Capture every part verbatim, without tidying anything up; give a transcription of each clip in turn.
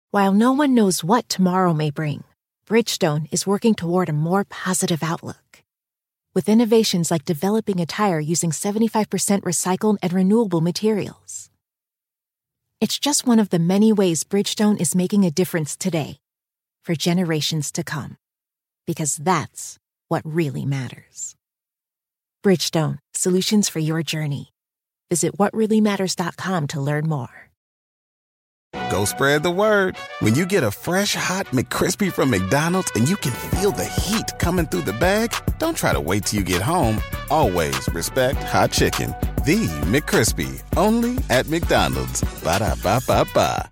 While no one knows what tomorrow may bring, Bridgestone is working toward a more positive outlook. With innovations like developing a tire using seventy-five percent recycled and renewable materials. It's just one of the many ways Bridgestone is making a difference today, for generations to come. Because that's what really matters. Bridgestone, solutions for your journey. Visit what really matters dot com to learn more. Go spread the word. When you get a fresh, hot McCrispy from McDonald's and you can feel the heat coming through the bag, don't try to wait till you get home. Always respect hot chicken. The McCrispy, only at McDonald's. Ba-da-ba-ba-ba.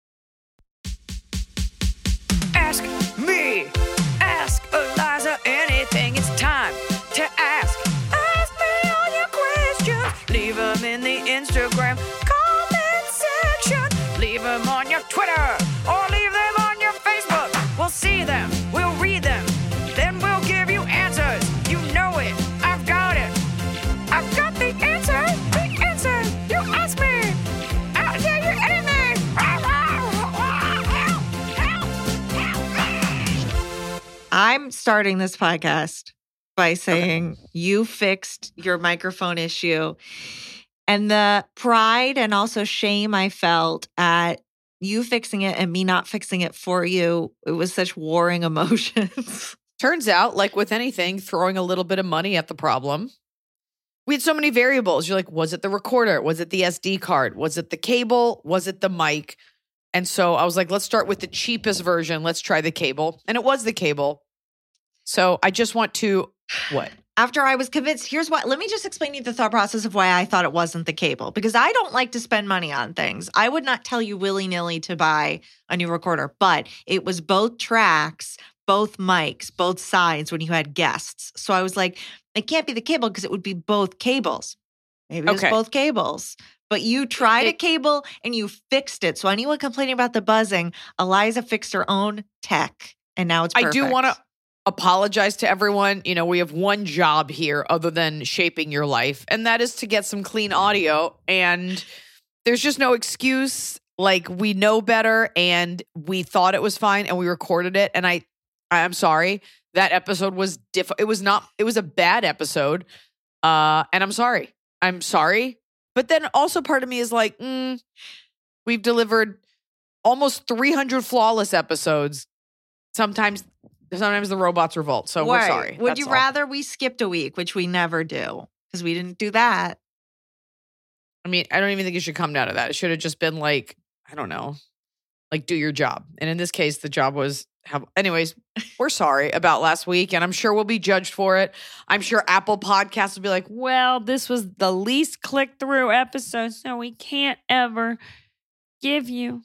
Ask me. Ask Eliza anything. It's time to ask. Ask me all your questions. Leave them in the Instagram comment section. Leave them on your Twitter or leave them on your Facebook. We'll see them. We'll read them. Then we'll give you answers. You know it. I've got it. I've got the answer. The answer. You ask me. I'll tell you anything. I'm starting this podcast by saying okay. You fixed your microphone issue. And the pride and also shame I felt at you fixing it and me not fixing it for you, it was such warring emotions. Turns out, like with anything, throwing a little bit of money at the problem. We had so many variables. You're like, was it the recorder? Was it the S D card? Was it the cable? Was it the mic? And so I was like, let's start with the cheapest version. Let's try the cable. And it was the cable. So I just want to, what? After I was convinced, here's what, let me just explain to you the thought process of why I thought it wasn't the cable. Because I don't like to spend money on things. I would not tell you willy-nilly to buy a new recorder, but it was both tracks, both mics, both sides when you had guests. So I was like, it can't be the cable because it would be both cables. Maybe it was okay. both cables. But you tried it, a cable and you fixed it. So anyone complaining about the buzzing, Eliza fixed her own tech and now it's perfect. I do want to apologize to everyone. You know, we have one job here other than shaping your life, and that is to get some clean audio. And there's just no excuse. Like, we know better and we thought it was fine and we recorded it. And I, I'm sorry. That episode was diff. It was not, it was a bad episode. Uh, and I'm sorry. I'm sorry. But then also part of me is like, mm, we've delivered almost three hundred flawless episodes. Sometimes Sometimes the robots revolt, so right. we're sorry. Would That's you all. rather we skipped a week, which we never do, because we didn't do that? I mean, I don't even think it should come down to that. It should have just been like, I don't know, like do your job. And in this case, the job was have. Anyways, we're sorry about last week, and I'm sure we'll be judged for it. I'm sure Apple Podcasts will be like, well, this was the least click-through episode, so we can't ever give you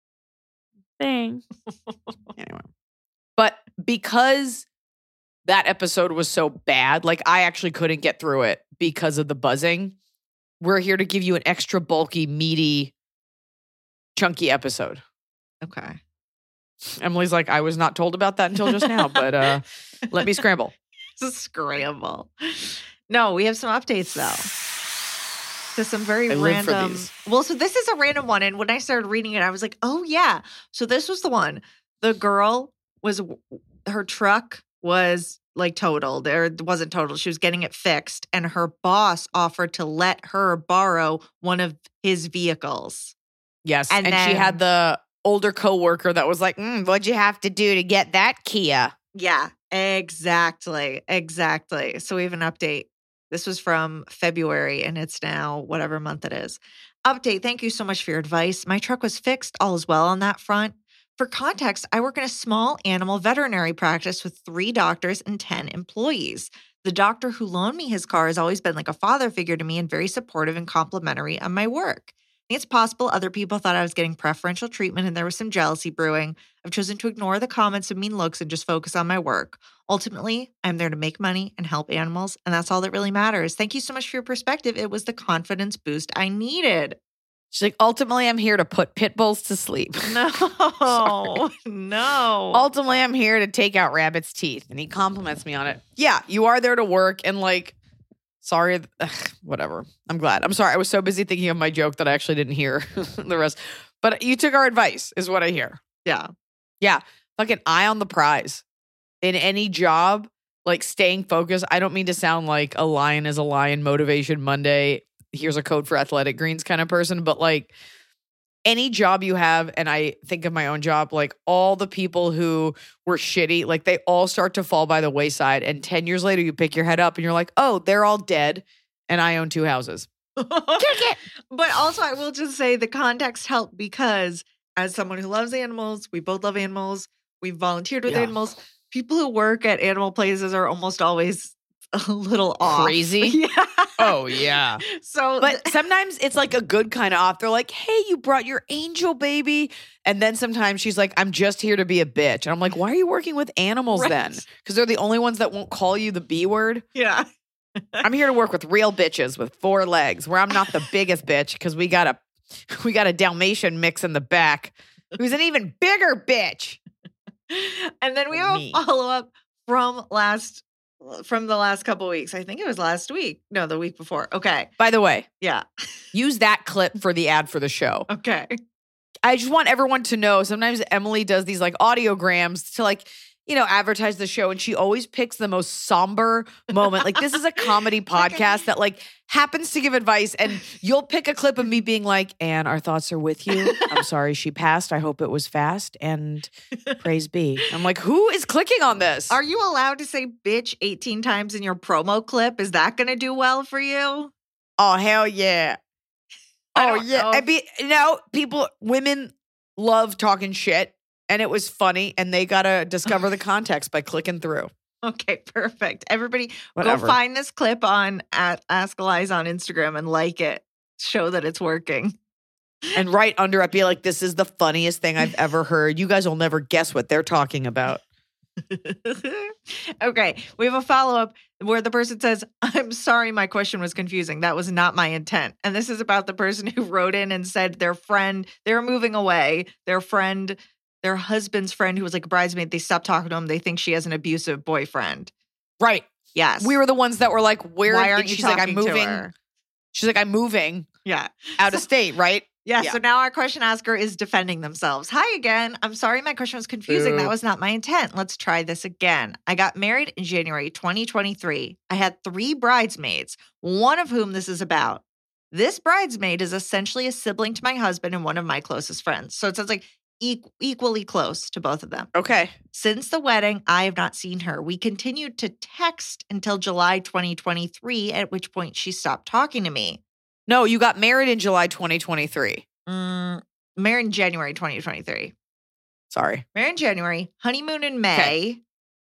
thing. Anyway. But because that episode was so bad, like I actually couldn't get through it because of the buzzing, we're here to give you an extra bulky, meaty, chunky episode. Okay. Emily's like, I was not told about that until just now, but uh, let me scramble. It's a scramble. No, we have some updates though. To some very I live for random. these. Well, so this is a random one. And when I started reading it, I was like, oh yeah. So this was the one. The girl was, her truck was like totaled, or it wasn't totaled. She was getting it fixed. And her boss offered to let her borrow one of his vehicles. Yes. And And, then- she had the older coworker that was like, mm, what'd you have to do to get that Kia? Yeah, exactly. Exactly. So we have an update. This was from February and it's now whatever month it is. Update. Thank you so much for your advice. My truck was fixed. All is well on that front. For context, I work in a small animal veterinary practice with three doctors and ten employees. The doctor who loaned me his car has always been like a father figure to me and very supportive and complimentary of my work. I think it's possible other people thought I was getting preferential treatment and there was some jealousy brewing. I've chosen to ignore the comments and mean looks and just focus on my work. Ultimately, I'm there to make money and help animals, and that's all that really matters. Thank you so much for your perspective. It was the confidence boost I needed. She's like, ultimately, I'm here to put pit bulls to sleep. No, no. Ultimately, I'm here to take out rabbits' teeth. And he compliments me on it. Yeah, you are there to work and like, sorry, ugh, whatever. I'm glad. I'm sorry. I was so busy thinking of my joke that I actually didn't hear the rest. But you took our advice is what I hear. Yeah. Yeah. Fucking eye on the prize. In any job, like staying focused. I don't mean to sound like a lion is a lion, motivation Monday, here's a code for athletic greens kind of person, but like any job you have, and I think of my own job, like all the people who were shitty, like they all start to fall by the wayside. And ten years later, you pick your head up and you're like, oh, they're all dead. And I own two houses. Kick it. But also, I will just say the context helped because as someone who loves animals, we both love animals. We've volunteered with Yeah. animals. People who work at animal places are almost always a little off. Crazy? Yeah. Oh, yeah. So, But sometimes it's like a good kind of off. They're like, hey, you brought your angel baby. And then sometimes she's like, I'm just here to be a bitch. And I'm like, why are you working with animals Right. then? Because they're the only ones that won't call you the B word. yeah. I'm here to work with real bitches with four legs where I'm not the biggest bitch because we got a we got a Dalmatian mix in the back who's an even bigger bitch. And then we have Me. a follow up from last from the last couple weeks. I think it was last week. No, the week before. Okay. By the way, Yeah. use that clip for the ad for the show. Okay. I just want everyone to know sometimes Emily does these like audiograms to like, you know, advertise the show. And she always picks the most somber moment. Like this is a comedy podcast that like happens to give advice. And you'll pick a clip of me being like, Anne, our thoughts are with you. I'm sorry she passed. I hope it was fast. And praise be. I'm like, who is clicking on this? Are you allowed to say bitch eighteen times in your promo clip? Is that going to do well for you? Oh, hell yeah. I Oh, don't yeah. know. I be, you know, people, women love talking shit. And it was funny, and they got to discover the context by clicking through. Okay, perfect. Everybody Whatever. go find this clip on at Ask Eliza on Instagram and like it. Show that it's working. And right under it, be like, this is the funniest thing I've ever heard. You guys will never guess what they're talking about. Okay, we have a follow up where the person says, I'm sorry, my question was confusing. That was not my intent. And this is about the person who wrote in and said their friend, they were moving away. Their friend, their husband's friend who was like a bridesmaid, they stopped talking to him. They think she has an abusive boyfriend. Right. Yes. We were the ones that were like, where? Why aren't and you she's talking like, I'm to moving. her? She's like, I'm moving Yeah. out of state, right? Yeah, Yeah. so now our question asker is defending themselves. Hi again. I'm sorry my question was confusing. Boo. That was not my intent. Let's try this again. I got married in January twenty twenty-three. I had three bridesmaids, one of whom this is about. This bridesmaid is essentially a sibling to my husband and one of my closest friends. So it sounds like e- equally close to both of them. Okay. Since the wedding, I have not seen her. We continued to text until July twenty twenty-three, at which point she stopped talking to me. No, you got married in July twenty twenty-three. Mm, married in January twenty twenty-three. Sorry. Married in January, honeymoon in May,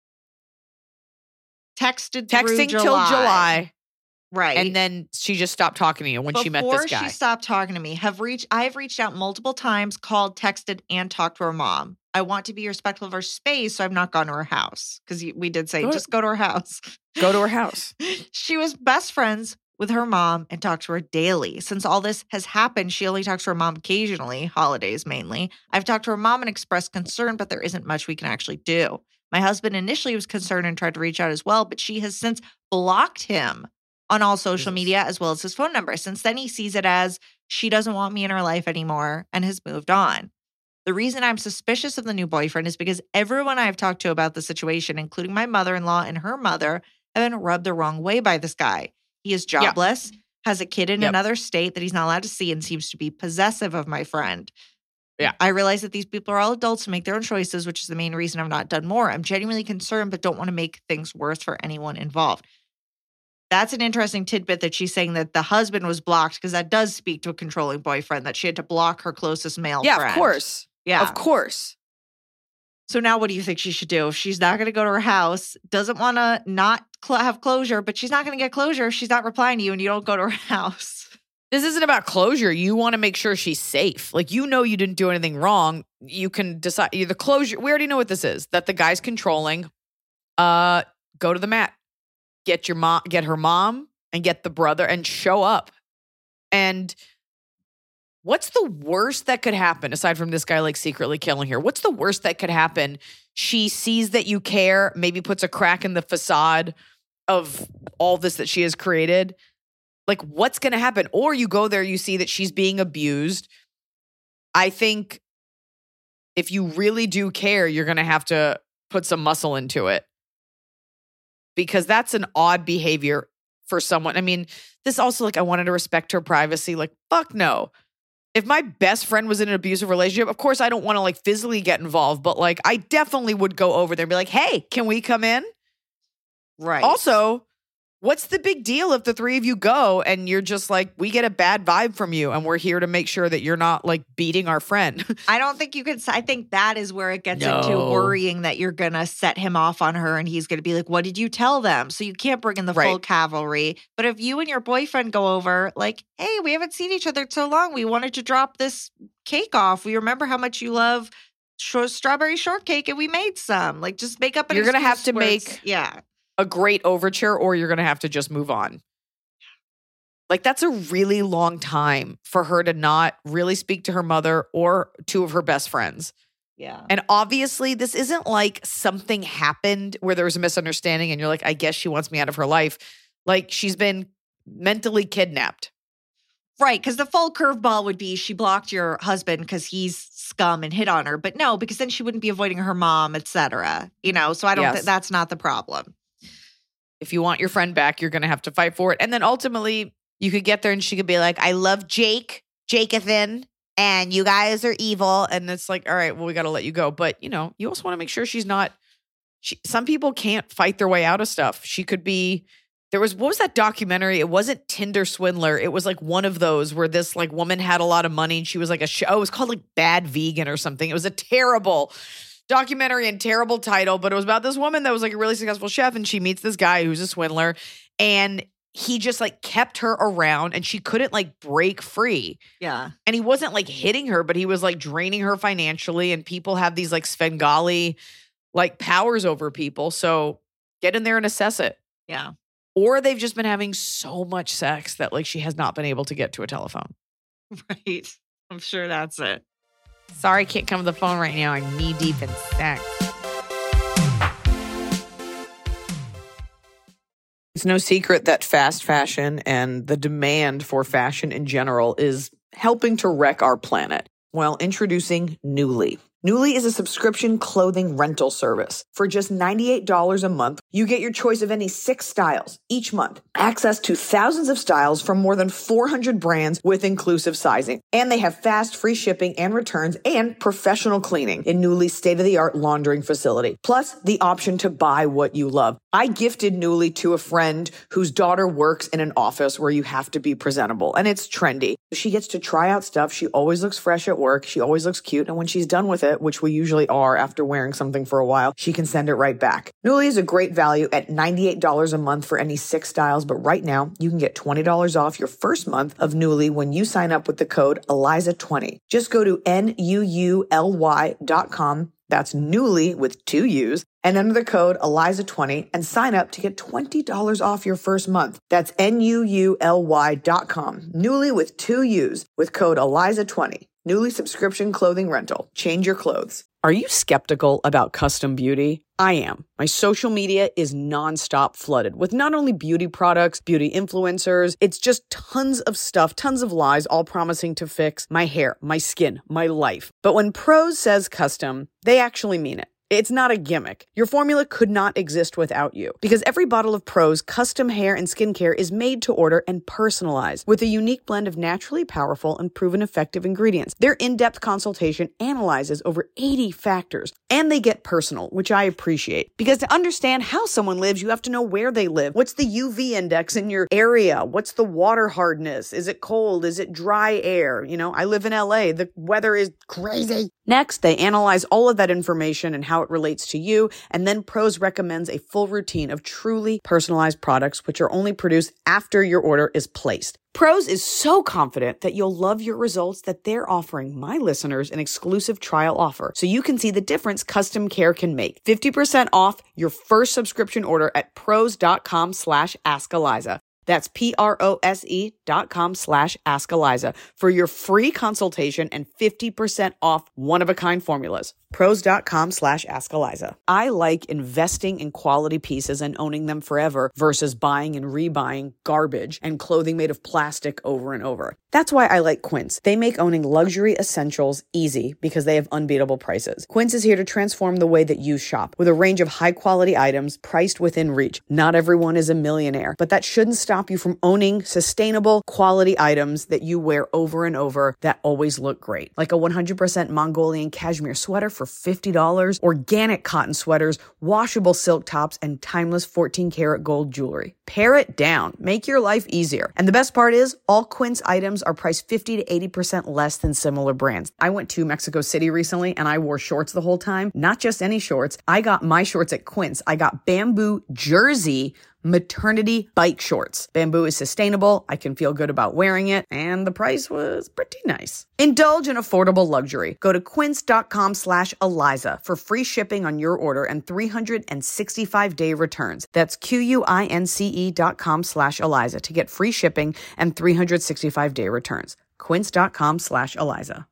texted through Texting July. till July. Right. And then she just stopped talking to you when Before she met this guy. she stopped talking to me, have reached I have reached out multiple times, called, texted, and talked to her mom. I want to be respectful of her space, so I've not gone to her house. Because we did say, Go to- just go to her house. Go to her house. She was best friends with her mom and talked to her daily. Since all this has happened, she only talks to her mom occasionally, holidays mainly. I've talked to her mom and expressed concern, but there isn't much we can actually do. My husband initially was concerned and tried to reach out as well, but she has since blocked him on all social Jesus. media as well as his phone number. Since then, he sees it as she doesn't want me in her life anymore and has moved on. The reason I'm suspicious of the new boyfriend is because everyone I've talked to about the situation, including my mother-in-law and her mother, have been rubbed the wrong way by this guy. He is jobless, has a kid in Yep. another state that he's not allowed to see, and seems to be possessive of my friend. Yeah. I realize that these people are all adults who make their own choices, which is the main reason I've not done more. I'm genuinely concerned, but don't want to make things worse for anyone involved. That's an interesting tidbit that she's saying that the husband was blocked, because that does speak to a controlling boyfriend, that she had to block her closest male Yeah, friend. of course. Yeah. Of course. So now what do you think she should do? If she's not going to go to her house, doesn't want to not cl- have closure, but she's not going to get closure if she's not replying to you and you don't go to her house. This isn't about closure. You want to make sure she's safe. Like, you know, you didn't do anything wrong. You can decide the closure. We already know what this is, that the guy's controlling. Uh, go to the mat, get your mom, get her mom and get the brother and show up. And what's the worst that could happen aside from this guy like secretly killing her? What's the worst that could happen? She sees that you care, maybe puts a crack in the facade of all this that she has created. Like, what's going to happen? Or you go there, you see that she's being abused. I think if you really do care, you're going to have to put some muscle into it. Because that's an odd behavior for someone. I mean, this also, like, I wanted to respect her privacy. Like, fuck no. If my best friend was in an abusive relationship, of course I don't want to, like, physically get involved, but, like, I definitely would go over there and be like, hey, can we come in? Right. Also, what's the big deal if the three of you go and you're just like, we get a bad vibe from you and we're here to make sure that you're not, like, beating our friend? I don't think you could. I think that is where it gets No. into worrying that you're going to set him off on her and he's going to be like, what did you tell them? So you can't bring in the Right. full cavalry. But if you and your boyfriend go over, like, hey, we haven't seen each other in so long. We wanted to drop this cake off. We remember how much you love sh- strawberry shortcake and we made some. Like, just make up an You're gonna have excuse to where it's- make- Yeah. a great overture, or you're going to have to just move on. Like, that's a really long time for her to not really speak to her mother or two of her best friends. Yeah. And obviously, this isn't like something happened where there was a misunderstanding and you're like, I guess she wants me out of her life. Like, she's been mentally kidnapped. Right, because the full curveball would be she blocked your husband because he's scum and hit on her. But no, because then she wouldn't be avoiding her mom, et cetera. You know, so I don't Yes. think that's not the problem. If you want your friend back, you're going to have to fight for it. And then ultimately, you could get there and she could be like, I love Jake, Jakethan, and you guys are evil. And it's like, all right, well, we got to let you go. But, you know, you also want to make sure she's not, she, some people can't fight their way out of stuff. She could be, there was, what was that documentary? It wasn't Tinder Swindler. It was like one of those where this like woman had a lot of money and she was like a show. Oh, it was called like Bad Vegan or something. It was a terrible documentary and terrible title, but it was about this woman that was like a really successful chef and she meets this guy who's a swindler and he just like kept her around and she couldn't like break free. Yeah. And he wasn't like hitting her, but he was like draining her financially and people have these like Svengali like powers over people. So get in there and assess it. Yeah. Or they've just been having so much sex that like she has not been able to get to a telephone. Right. I'm sure that's it. Sorry, I can't come to the phone right now. I'm knee deep in sex. It's no secret that fast fashion and the demand for fashion in general is helping to wreck our planet. Well, introducing Nuuly. Nuuly is a subscription clothing rental service. For just ninety-eight dollars a month, you get your choice of any six styles each month, access to thousands of styles from more than four hundred brands with inclusive sizing. And they have fast, free shipping and returns and professional cleaning in Nuuly's state-of-the-art laundering facility. Plus, the option to buy what you love. I gifted Nuuly to a friend whose daughter works in an office where you have to be presentable, and it's trendy. She gets to try out stuff. She always looks fresh at work. She always looks cute. And when she's done with it, which we usually are after wearing something for a while, she can send it right back. Nuuly is a great value at ninety-eight dollars a month for any six styles, but right now you can get twenty dollars off your first month of Nuuly when you sign up with the code Eliza twenty. Just go to N U U L Y dot com. That's Nuuly with two U's and enter the code Eliza twenty and sign up to get twenty dollars off your first month. That's N U U L Y dot com. Nuuly with two U's with code Eliza twenty. Nuuly subscription clothing rental. Change your clothes. Are you skeptical about custom beauty? I am. My social media is nonstop flooded with not only beauty products, beauty influencers, it's just tons of stuff, tons of lies, all promising to fix my hair, my skin, my life. But when Prose says custom, they actually mean it. It's not a gimmick. Your formula could not exist without you because every bottle of Prose custom hair and skincare is made to order and personalized with a unique blend of naturally powerful and proven effective ingredients. Their in-depth consultation analyzes over eighty factors and they get personal, which I appreciate because to understand how someone lives, you have to know where they live. What's the U V index in your area? What's the water hardness? Is it cold? Is it dry air? You know, I live in L A. The weather is crazy. Next, they analyze all of that information and how it relates to you, and then Prose recommends a full routine of truly personalized products, which are only produced after your order is placed. Prose is so confident that you'll love your results that they're offering my listeners an exclusive trial offer so you can see the difference custom care can make. fifty percent off your first subscription order at prose.com slash Ask Eliza. That's P-R-O-S-E dot com slash Ask Eliza for your free consultation and fifty percent off one-of-a-kind formulas. Pros.com slash Ask Eliza. I like investing in quality pieces and owning them forever versus buying and rebuying garbage and clothing made of plastic over and over. That's why I like Quince. They make owning luxury essentials easy because they have unbeatable prices. Quince is here to transform the way that you shop with a range of high-quality items priced within reach. Not everyone is a millionaire, but that shouldn't stop you from owning sustainable, quality items that you wear over and over that always look great. Like a one hundred percent Mongolian cashmere sweater for fifty dollars, organic cotton sweaters, washable silk tops, and timeless fourteen karat gold jewelry. Pare it down. Make your life easier. And the best part is, all Quince items are priced fifty to eighty percent less than similar brands. I went to Mexico City recently and I wore shorts the whole time. Not just any shorts. I got my shorts at Quince. I got Bamboo Jersey maternity bike shorts. Bamboo is sustainable. I can feel good about wearing it. And the price was pretty nice. Indulge in affordable luxury. Go to quince.com slash Eliza for free shipping on your order and three hundred sixty-five day returns. That's Q-U-I-N-C-E dot com slash Eliza to get free shipping and three hundred sixty-five day returns. Quince.com slash Eliza.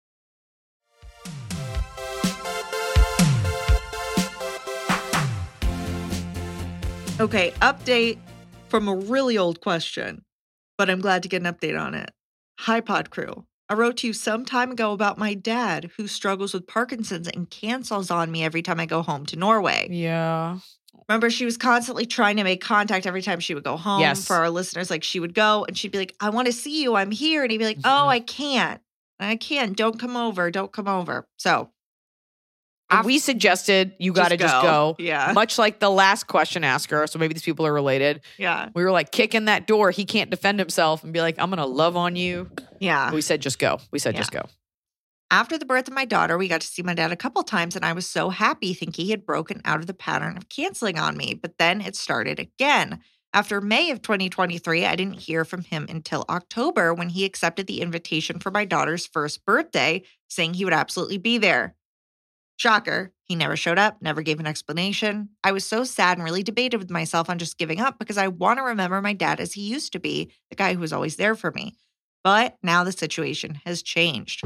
Okay, update from a really old question, but I'm glad to get an update on it. Hi, Pod Crew. I wrote to you some time ago about my dad who struggles with Parkinson's and cancels on me every time I go home to Norway. Yeah. Remember, she was constantly trying to make contact every time she would go home. Yes. For our listeners, like she would go and she'd be like, I want to see you. I'm here. And he'd be like, oh, I can't. I can't. Don't come over. Don't come over. So And we suggested you got to just, just go. go. Yeah. Much like the last question asker. So maybe these people are related. Yeah. We were like, kick in that door. He can't defend himself and be like, I'm going to love on you. Yeah. We said, just go. We said, Yeah. just go. After the birth of my daughter, we got to see my dad a couple times, and I was so happy thinking he had broken out of the pattern of canceling on me. But then it started again. After May of twenty twenty-three, I didn't hear from him until October when he accepted the invitation for my daughter's first birthday, saying he would absolutely be there. Shocker, he never showed up, never gave an explanation. I was so sad and really debated with myself on just giving up because I want to remember my dad as he used to be, the guy who was always there for me. But now the situation has changed.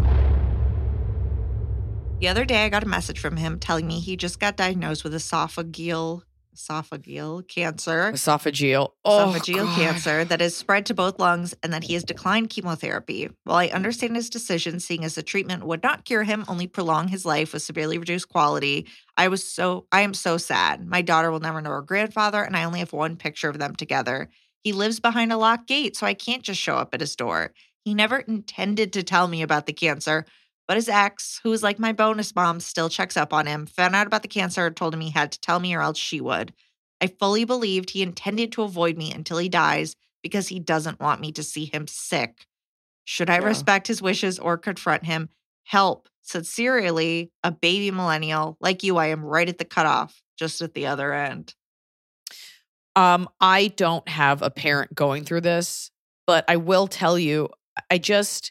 The other day, I got a message from him telling me he just got diagnosed with esophageal esophageal cancer. Esophageal. Oh, esophageal God. cancer that has spread to both lungs and that he has declined chemotherapy. While I understand his decision, seeing as the treatment would not cure him, only prolong his life with severely reduced quality, I was so I am so sad. My daughter will never know her grandfather, and I only have one picture of them together. He lives behind a locked gate, so I can't just show up at his door. He never intended to tell me about the cancer, but his ex, who is like my bonus mom, still checks up on him, found out about the cancer, told him he had to tell me or else she would. I fully believed he intended to avoid me until he dies because he doesn't want me to see him sick. Should I Yeah. respect his wishes or confront him? Help. Sincerely, a baby millennial. Like you, I am right at the cutoff, just at the other end. Um, I don't have a parent going through this, but I will tell you, I just,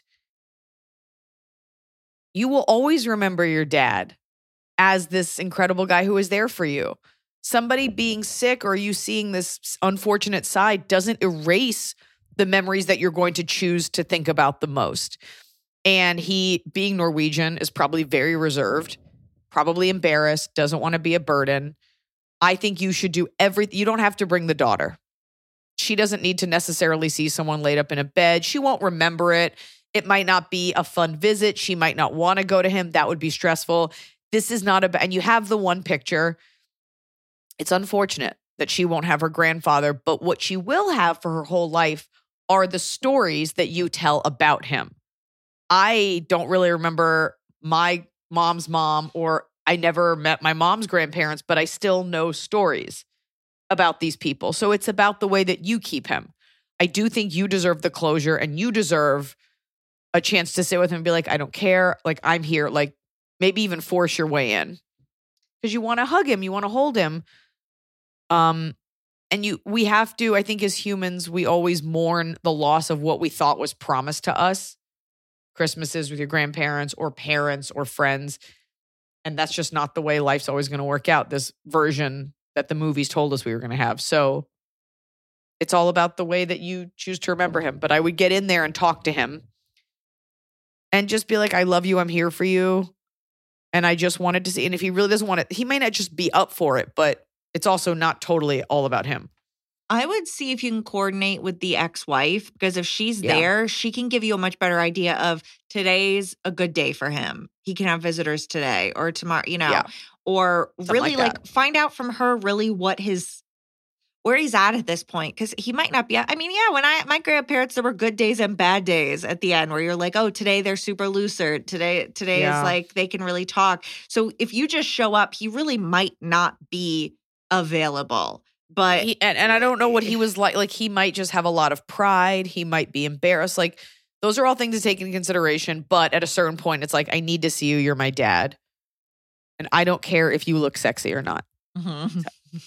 you will always remember your dad as this incredible guy who was there for you. Somebody being sick or you seeing this unfortunate side doesn't erase the memories that you're going to choose to think about the most. And he, being Norwegian, is probably very reserved, probably embarrassed, doesn't want to be a burden. I think you should do everything. You don't have to bring the daughter. She doesn't need to necessarily see someone laid up in a bed. She won't remember it. It might not be a fun visit. She might not want to go to him. That would be stressful. This is not about, and you have the one picture. It's unfortunate that she won't have her grandfather, but what she will have for her whole life are the stories that you tell about him. I don't really remember my mom's mom, or I never met my mom's grandparents, but I still know stories about these people. So it's about the way that you keep him. I do think you deserve the closure and you deserve a chance to sit with him and be like, I don't care. Like, I'm here. Like, maybe even force your way in because you want to hug him. You want to hold him. Um, and you, we have to, I think as humans, we always mourn the loss of what we thought was promised to us. Christmases with your grandparents or parents or friends. And that's just not the way life's always going to work out. This version that the movies told us we were going to have. So it's all about the way that you choose to remember him. But I would get in there and talk to him and just be like, I love you. I'm here for you. And I just wanted to see. And if he really doesn't want it, he may not just be up for it, but it's also not totally all about him. I would see if you can coordinate with the ex-wife, because if she's Yeah. there, she can give you a much better idea of today's a good day for him. He can have visitors today or tomorrow, you know, Yeah. or Something really like like, that. find out from her really what his, where he's at at this point. Cause he might not be, I mean, yeah, when I, my grandparents, there were good days and bad days at the end where you're like, oh, today they're super lucid. Today, today Yeah. is like, they can really talk. So if you just show up, he really might not be available. But He, and, and I don't know what he was like. Like, he might just have a lot of pride. He might be embarrassed. Like, those are all things to take into consideration. But at a certain point, it's like, I need to see you. You're my dad. And I don't care if you look sexy or not. Mhm.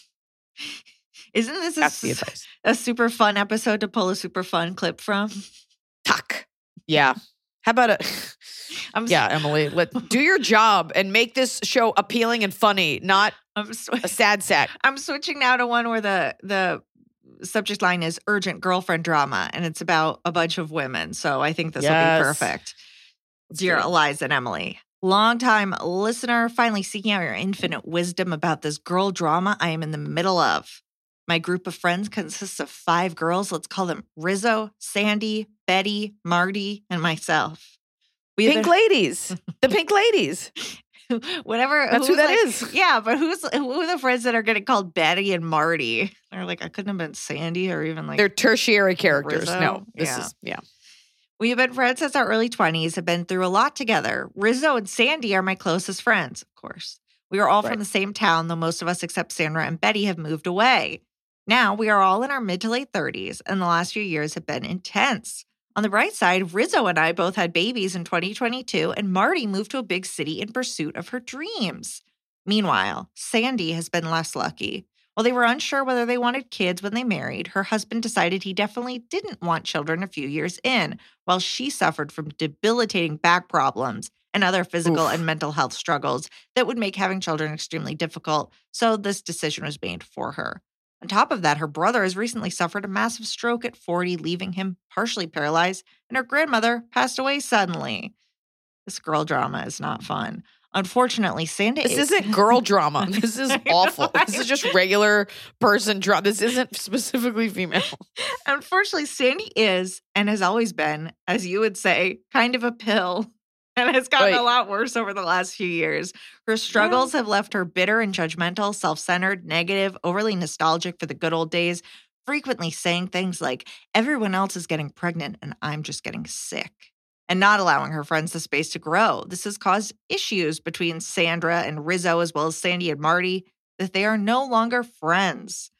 Isn't this a, That's the s- advice. a super fun episode to pull a super fun clip from? Tuck. Yeah. How about a I'm s- yeah, Emily? Let do your job and make this show appealing and funny, not I'm, sw- a sad sack. I'm switching now to one where the the subject line is urgent girlfriend drama, and it's about a bunch of women. So I think this will Yes. be perfect. Let's Dear do it. Eliza and Emily, longtime listener, finally seeking out your infinite wisdom about this girl drama I am in the middle of. My group of friends consists of five girls. Let's call them Rizzo, Sandy, Betty, Marty, and myself. We have Pink been- ladies. The pink ladies. Whatever. That's who who's that like- is. Yeah, but who's who are the friends that are getting called Betty and Marty? They're like, I couldn't have been Sandy or even like. They're tertiary characters. Rizzo? No, this Yeah. is yeah. We have been friends since our early twenties, have been through a lot together. Rizzo and Sandy are my closest friends, of course. We are all Right. from the same town, though most of us except Sandra and Betty have moved away. Now we are all in our mid to late thirties, and the last few years have been intense. On the bright side, Rizzo and I both had babies in twenty twenty-two, and Marty moved to a big city in pursuit of her dreams. Meanwhile, Sandy has been less lucky. While they were unsure whether they wanted kids when they married, her husband decided he definitely didn't want children a few years in, while she suffered from debilitating back problems and other physical Oof. and mental health struggles that would make having children extremely difficult. So this decision was made for her. On top of that, her brother has recently suffered a massive stroke at forty, leaving him partially paralyzed, and her grandmother passed away suddenly. This girl drama is not fun. Unfortunately, Sandy This isn't girl drama. This is awful. This is just regular person drama. This isn't specifically female. Unfortunately, Sandy is and has always been, as you would say, kind of a pill and has gotten Right. a lot worse over the last few years. Her struggles have left her bitter and judgmental, self-centered, negative, overly nostalgic for the good old days, frequently saying things like, everyone else is getting pregnant and I'm just getting sick, and not allowing her friends the space to grow. This has caused issues between Sandra and Rizzo, as well as Sandy and Marty, that they are no longer friends.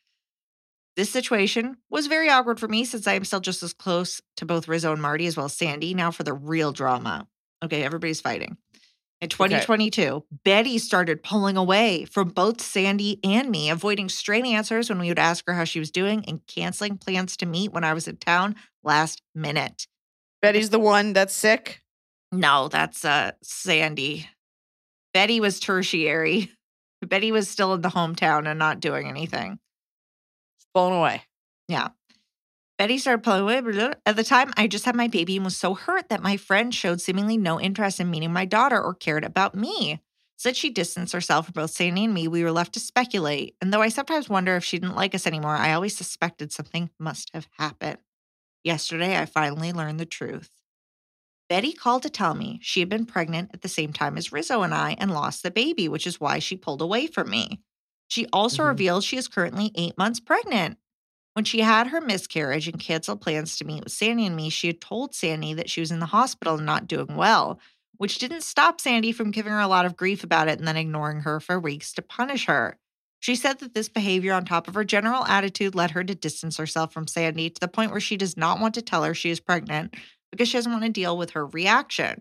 This situation was very awkward for me since I am still just as close to both Rizzo and Marty as well as Sandy. Now for the real drama. Okay, everybody's fighting. In twenty twenty-two, Betty started pulling away from both Sandy and me, avoiding straight answers when we would ask her how she was doing and canceling plans to meet when I was in town last minute. Betty's the one that's sick. No, that's uh Sandy. Betty was tertiary. Betty was still in the hometown and not doing anything. Blown away. Yeah. Betty started pulling away. blah, blah. At the time, I just had my baby and was so hurt that my friend showed seemingly no interest in meeting my daughter or cared about me. Since she distanced herself from both Sandy and me, we were left to speculate. And though I sometimes wonder if she didn't like us anymore, I always suspected something must have happened. Yesterday, I finally learned the truth. Betty called to tell me she had been pregnant at the same time as Rizzo and I and lost the baby, which is why she pulled away from me. She also Mhm. revealed she is currently eight months pregnant. When she had her miscarriage and canceled plans to meet with Sandy and me, she had told Sandy that she was in the hospital and not doing well, which didn't stop Sandy from giving her a lot of grief about it and then ignoring her for weeks to punish her. She said that this behavior on top of her general attitude led her to distance herself from Sandy to the point where she does not want to tell her she is pregnant because she doesn't want to deal with her reaction.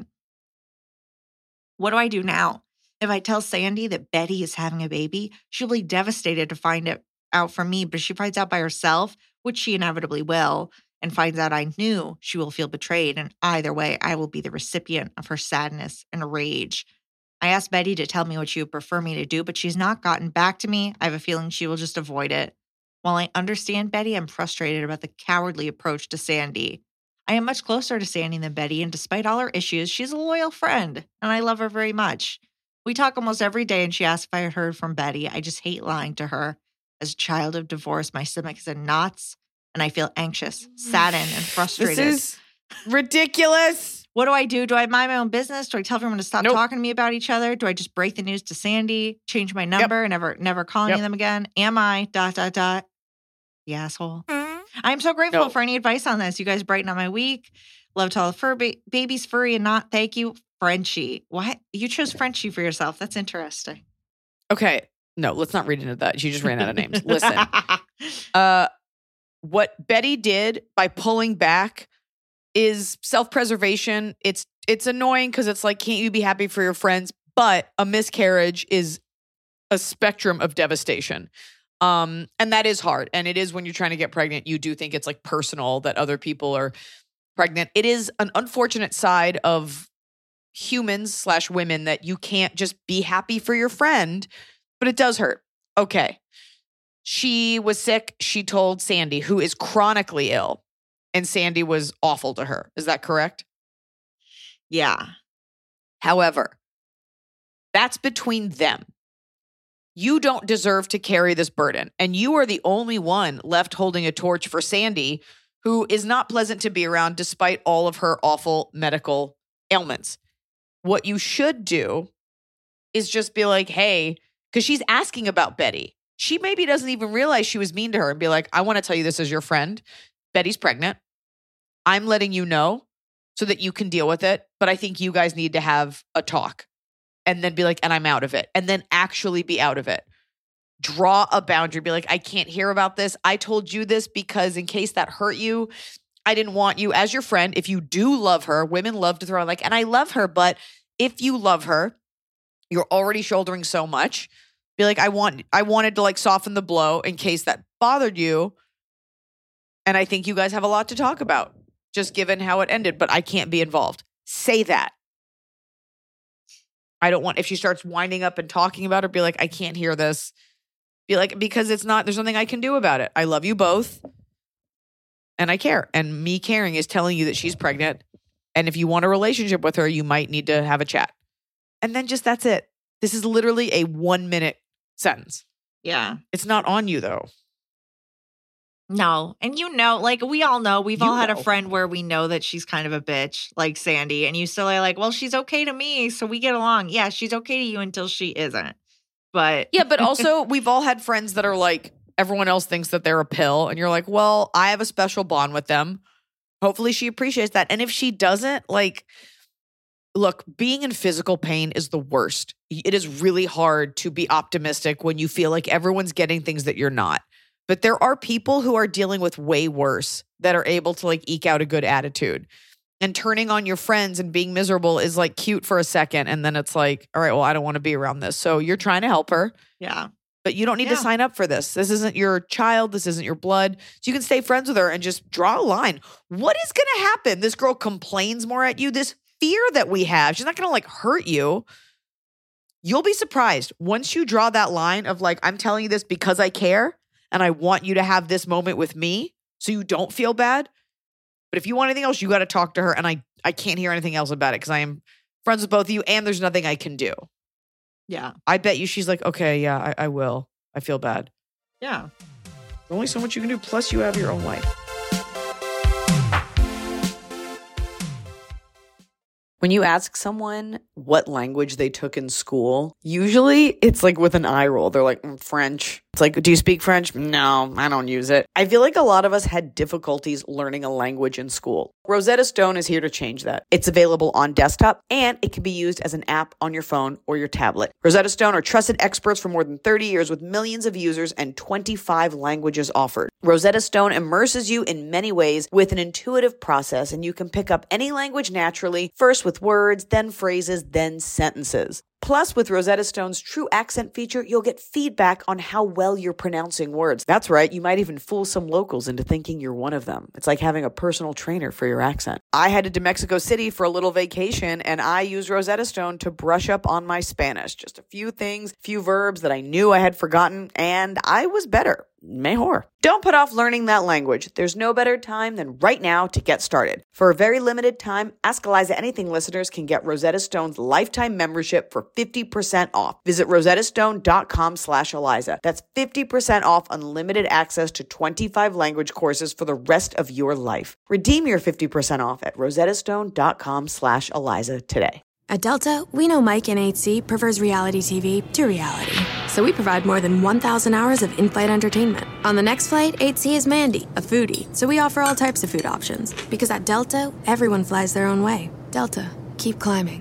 What do I do now? If I tell Sandy that Betty is having a baby, she'll be devastated to find it out from me, but if she finds out by herself, which she inevitably will, and finds out I knew, she will feel betrayed, and either way, I will be the recipient of her sadness and rage. I asked Betty to tell me what she would prefer me to do, but she's not gotten back to me. I have a feeling she will just avoid it. While I understand Betty, I'm frustrated about the cowardly approach to Sandy. I am much closer to Sandy than Betty, and despite all her issues, she's a loyal friend, and I love her very much. We talk almost every day, and she asked if I had heard from Betty. I just hate lying to her. As a child of divorce, my stomach is in knots, and I feel anxious, saddened, and frustrated. This is ridiculous. What do I do? Do I mind my own business? Do I tell everyone to stop Nope. talking to me about each other? Do I just break the news to Sandy, change my number, and never never calling Yep. them again? Am I dot dot dot the asshole? I'm so grateful No. for any advice on this. You guys brighten up my week. Love to all the fur ba- babies, furry and not. Thank you, Frenchie. What? You chose Frenchie for yourself. That's interesting. Okay. No, let's not read into that. You just ran out of names. Listen, uh, what Betty did by pulling back is self-preservation. It's it's annoying because it's like, can't you be happy for your friends? But a miscarriage is a spectrum of devastation. Um, and that is hard. And it is when you're trying to get pregnant, you do think it's like personal that other people are pregnant. It is an unfortunate side of humans slash women that you can't just be happy for your friend, but it does hurt. Okay. She was sick. She told Sandy, who is chronically ill, and Sandy was awful to her. Is that correct? Yeah. However, that's between them. You don't deserve to carry this burden. And you are the only one left holding a torch for Sandy, who is not pleasant to be around despite all of her awful medical ailments. What you should do is just be like, hey, because she's asking about Betty. She maybe doesn't even realize she was mean to her and be like, I want to tell you this as your friend. Betty's pregnant. I'm letting you know so that you can deal with it. But I think you guys need to have a talk and then be like, and I'm out of it. And then actually be out of it. Draw a boundary. Be like, I can't hear about this. I told you this because in case that hurt you, I didn't want you as your friend. If you do love her, women love to throw out like, and I love her, but if you love her, you're already shouldering so much. Be like, I want, I wanted to like soften the blow in case that bothered you. And I think you guys have a lot to talk about, just given how it ended, but I can't be involved. Say that. I don't want, if she starts winding up and talking about her, be like, I can't hear this. Be like, because it's not, there's nothing I can do about it. I love you both. And I care. And me caring is telling you that she's pregnant. And if you want a relationship with her, you might need to have a chat. And then just that's it. This is literally a one minute sentence. Yeah. It's not on you though. No. And you know, like we all know, we've You all had know. a friend where we know that she's kind of a bitch, like Sandy, and you still are like, well, she's okay to me, so we get along. Yeah, she's okay to you until she isn't. But Yeah, but also we've all had friends that are like, everyone else thinks that they're a pill. And you're like, well, I have a special bond with them. Hopefully she appreciates that. And if she doesn't, like, look, being in physical pain is the worst. It is really hard to be optimistic when you feel like everyone's getting things that you're not. But there are people who are dealing with way worse that are able to like eke out a good attitude. And turning on your friends and being miserable is like cute for a second. And then it's like, all right, well, I don't want to be around this. So you're trying to help her, yeah. but you don't need Yeah. to sign up for this. This isn't your child. This isn't your blood. So you can stay friends with her and just draw a line. What is going to happen? This girl complains more at you. This fear that we have, she's not going to like hurt you. You'll be surprised once you draw that line of like, I'm telling you this because I care and I want you to have this moment with me so you don't feel bad. But if you want anything else, you got to talk to her. And I, I can't hear anything else about it because I am friends with both of you and there's nothing I can do. Yeah. I bet you she's like, okay, yeah, I, I will. I feel bad. Yeah. There's only so much you can do. Plus you have your own life. When you ask someone what language they took in school, usually it's like with an eye roll. They're like, mm, French. It's like, do you speak French? No, I don't use it. I feel like a lot of us had difficulties learning a language in school. Rosetta Stone is here to change that. It's available on desktop and it can be used as an app on your phone or your tablet. Rosetta Stone are trusted experts for more than thirty years with millions of users and twenty-five languages offered. Rosetta Stone immerses you in many ways with an intuitive process, and you can pick up any language naturally, first with words, then phrases, then sentences. Plus, with Rosetta Stone's True Accent feature, you'll get feedback on how well you're pronouncing words. That's right, you might even fool some locals into thinking you're one of them. It's like having a personal trainer for your accent. I headed to Mexico City for a little vacation, and I used Rosetta Stone to brush up on my Spanish. Just a few things, few verbs that I knew I had forgotten, and I was better. mejor. Don't put off learning that language. There's no better time than right now to get started. For a very limited time, Ask Eliza Anything listeners can get Rosetta Stone's lifetime membership for fifty percent off. Visit rosettastone.com slash Eliza. That's fifty percent off unlimited access to twenty-five language courses for the rest of your life. Redeem your fifty percent off at rosettastone.com slash Eliza today. At Delta, we know Mike in eight C prefers reality T V to reality. So we provide more than one thousand hours of in-flight entertainment. On the next flight, eight C is Mandy, a foodie. So we offer all types of food options. Because at Delta, everyone flies their own way. Delta, keep climbing.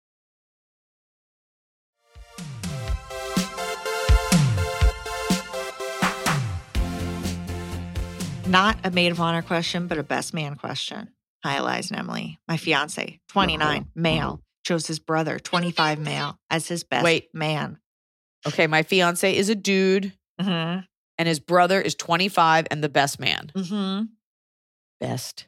Not a maid of honor question, but a best man question. Hi, Eliza and Emily. My fiance, twenty-nine, male, chose his brother, twenty-five, male, as his best Wait. man. Okay, my fiance is a dude, Mm-hmm. and his brother is twenty-five and the best man. Mm-hmm. Best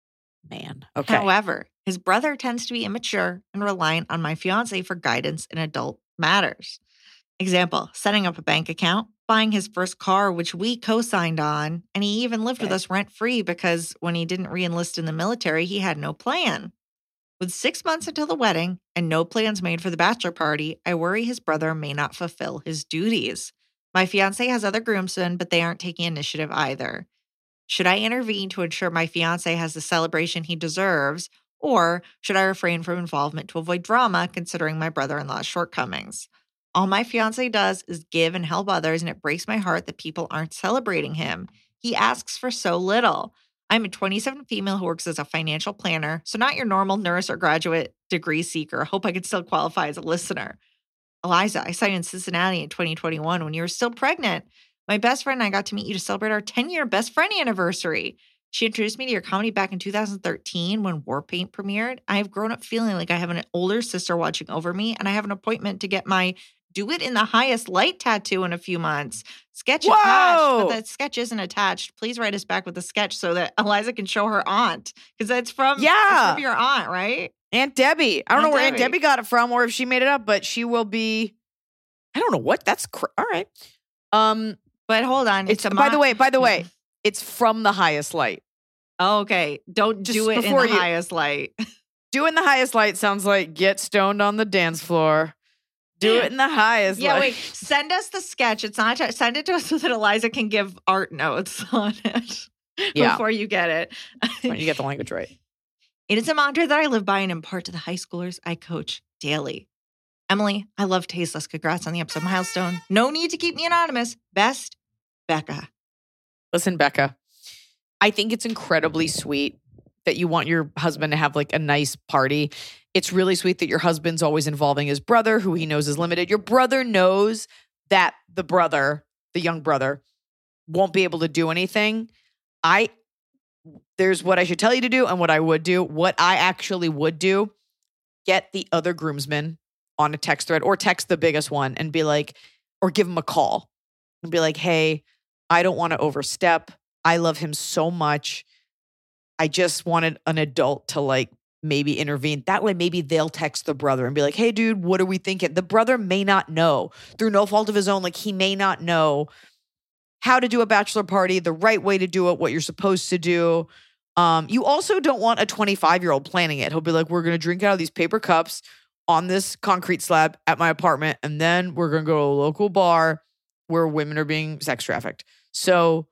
man. Okay. However, his brother tends to be immature and reliant on my fiance for guidance in adult matters. Example, setting up a bank account, buying his first car, which we co-signed on, and he even lived with Okay. us rent-free because when he didn't re-enlist in the military, he had no plan. With six months until the wedding and no plans made for the bachelor party, I worry his brother may not fulfill his duties. My fiance has other groomsmen, but they aren't taking initiative either. Should I intervene to ensure my fiance has the celebration he deserves, or should I refrain from involvement to avoid drama considering my brother-in-law's shortcomings? All my fiance does is give and help others, and it breaks my heart that people aren't celebrating him. He asks for so little. I'm a twenty-seven female who works as a financial planner, so not your normal nurse or graduate degree seeker. Hope I can still qualify as a listener. Eliza, I saw you in Cincinnati in twenty twenty-one when you were still pregnant. My best friend and I got to meet you to celebrate our ten-year best friend anniversary. She introduced me to your comedy back in two thousand thirteen when Warpaint premiered. I have grown up feeling like I have an older sister watching over me, and I have an appointment to get my Do It in the Highest Light tattoo in a few months. Sketch Whoa! attached, but that sketch isn't attached. Please write us back with the sketch so that Eliza can show her aunt, because that's from, Yeah. it's from your aunt, right? Aunt Debbie. I don't Aunt know where Aunt Debbie. Debbie got it from or if she made it up, but she will be. I don't know what. That's cr- all right. Um, But hold on. it's It's, a by the mon- way. By the way, it's from the highest light. Oh, okay. Don't Just do it in before the you- highest light. Doing the highest light sounds like get stoned on the dance floor. Do it in the highest Yeah, light. wait. Send us the sketch. It's not. Send it to us so that Eliza can give art notes on it Yeah. before you get it. When you get the language right. It is a mantra that I live by and impart to the high schoolers I coach daily. Emily, I love Tasteless. Congrats on the episode milestone. No need to keep me anonymous. Best, Becca. Listen, Becca, I think it's incredibly sweet that you want your husband to have like a nice party. It's really sweet that your husband's always involving his brother, who he knows is limited. Your brother knows that the brother, the young brother, won't be able to do anything. I, there's what I should tell you to do and what I would do. What I actually would do, get the other groomsmen on a text thread or text the biggest one and be like, or give him a call and be like, hey, I don't want to overstep. I love him so much. I just wanted an adult to like maybe intervene. That way, maybe they'll text the brother and be like, hey, dude, what are we thinking? The brother may not know through no fault of his own. Like he may not know how to do a bachelor party, the right way to do it, what you're supposed to do. Um, you also don't want a twenty-five year old planning it. He'll be like, we're going to drink out of these paper cups on this concrete slab at my apartment. And then we're going to go to a local bar where women are being sex trafficked. So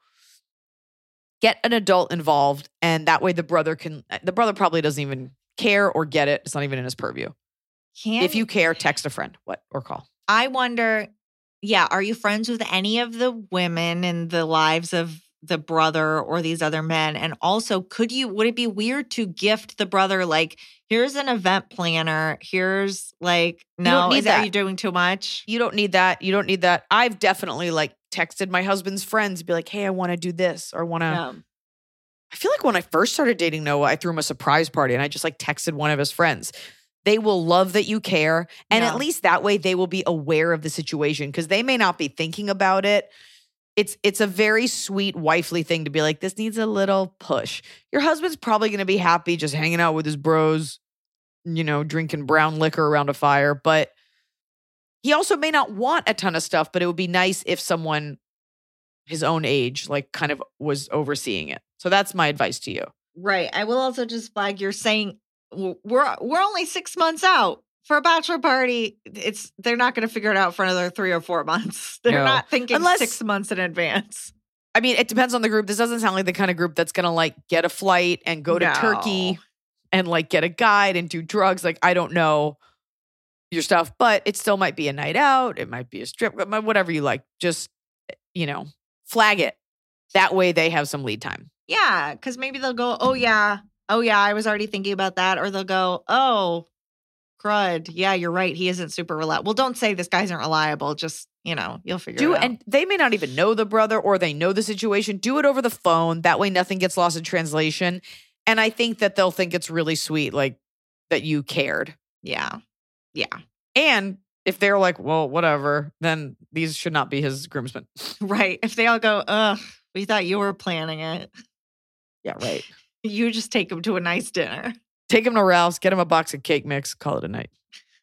get an adult involved. And that way the brother can, the brother probably doesn't even care or get it. It's not even in his purview. Can If you care, text a friend. What? Or call. I wonder, yeah, are you friends with any of the women in the lives of the brother or these other men? And also, could you, would it be weird to gift the brother, like, here's an event planner, here's like, don't no, need is that, that. are you doing too much? You don't need that. You don't need that. I've definitely like texted my husband's friends, be like, hey, I want to do this or want to. No. I feel like when I first started dating Noah, I threw him a surprise party and I just like texted one of his friends. They will love that you care. And Yeah. at least that way they will be aware of the situation because they may not be thinking about it. It's it's a very sweet wifely thing to be like, this needs a little push. Your husband's probably going to be happy just hanging out with his bros, you know, drinking brown liquor around a fire. But he also may not want a ton of stuff, but it would be nice if someone his own age, like kind of was overseeing it. So that's my advice to you. Right. I will also just flag you're saying w- we're we're only six months out for a bachelor party. It's they're not going to figure it out for another three or four months. They're No. not thinking Unless- six months in advance. I mean, it depends on the group. This doesn't sound like the kind of group that's going to like get a flight and go to No. Turkey and like get a guide and do drugs. Like, I don't know your stuff, but it still might be a night out. It might be a strip, whatever you like. Just, you know, flag it. That way they have some lead time. Yeah, because maybe they'll go, oh, yeah. Oh, yeah, I was already thinking about that. Or they'll go, oh, crud. Yeah, you're right. He isn't super reliable. Well, don't say this guy isn't reliable. Just, you know, you'll figure Do it out. and they may not even know the brother or they know the situation. Do it over the phone. That way nothing gets lost in translation. And I think that they'll think it's really sweet, like that you cared. Yeah. Yeah. And if they're like, well, whatever, then these should not be his groomsmen. Right. If they all go, ugh, we thought you were planning it. Yeah, right. You just take him to a nice dinner. Take him to Ralph's, get him a box of cake mix, call it a night.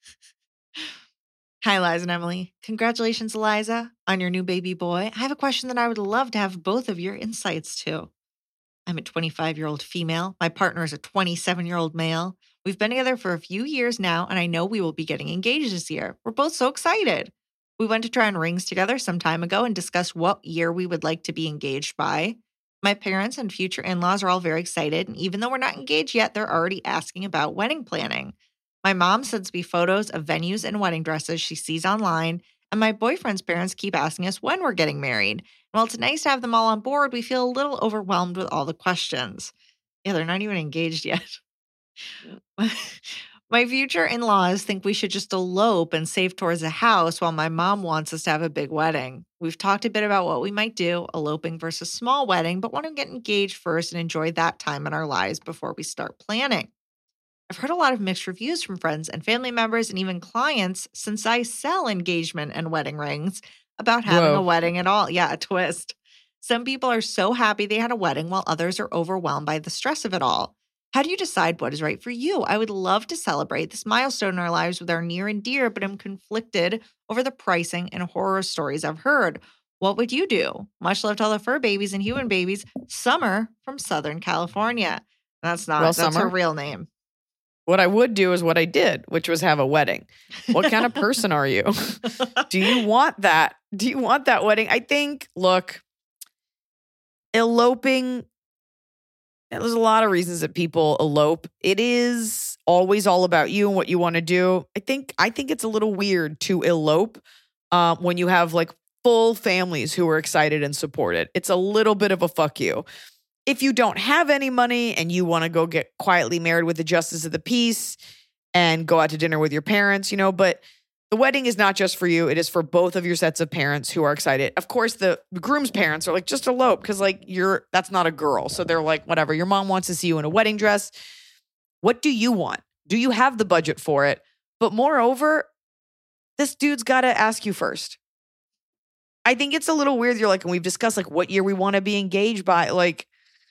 Hi, Liza and Emily. Congratulations, Eliza, on your new baby boy. I have a question that I would love to have both of your insights to. I'm a twenty-five-year-old female. My partner is a twenty-seven-year-old male. We've been together for a few years now, and I know we will be getting engaged this year. We're both so excited. We went to try on rings together some time ago and discussed what year we would like to be engaged by. My parents and future in-laws are all very excited, and even though we're not engaged yet, they're already asking about wedding planning. My mom sends me photos of venues and wedding dresses she sees online, and my boyfriend's parents keep asking us when we're getting married. And while it's nice to have them all on board, we feel a little overwhelmed with all the questions. Yeah, they're not even engaged yet. My future in-laws think we should just elope and save towards a house while my mom wants us to have a big wedding. We've talked a bit about what we might do, eloping versus small wedding, but want to get engaged first and enjoy that time in our lives before we start planning. I've heard a lot of mixed reviews from friends and family members and even clients since I sell engagement and wedding rings about having Whoa. a wedding at all. Yeah, a twist. Some people are so happy they had a wedding while others are overwhelmed by the stress of it all. How do you decide what is right for you? I would love to celebrate this milestone in our lives with our near and dear, but I'm conflicted over the pricing and horror stories I've heard. What would you do? Much love to all the fur babies and human babies. Summer from Southern California. That's not, Well, that's Summer. her real name. What I would do is what I did, which was have a wedding. What kind of person are you? Do you want that? Do you want that wedding? I think, look, eloping, there's a lot of reasons that people elope. It is always all about you and what you want to do. I think I think it's a little weird to elope uh, when you have like full families who are excited and support it. It's a little bit of a fuck you. If you don't have any money and you want to go get quietly married with the justice of the peace and go out to dinner with your parents, you know, but the wedding is not just for you. It is for both of your sets of parents who are excited. Of course, the groom's parents are like, just elope because like you're, that's not a girl. So they're like, whatever, your mom wants to see you in a wedding dress. What do you want? Do you have the budget for it? But moreover, this dude's got to ask you first. I think it's a little weird. You're like, and we've discussed like what year we want to be engaged by. Like,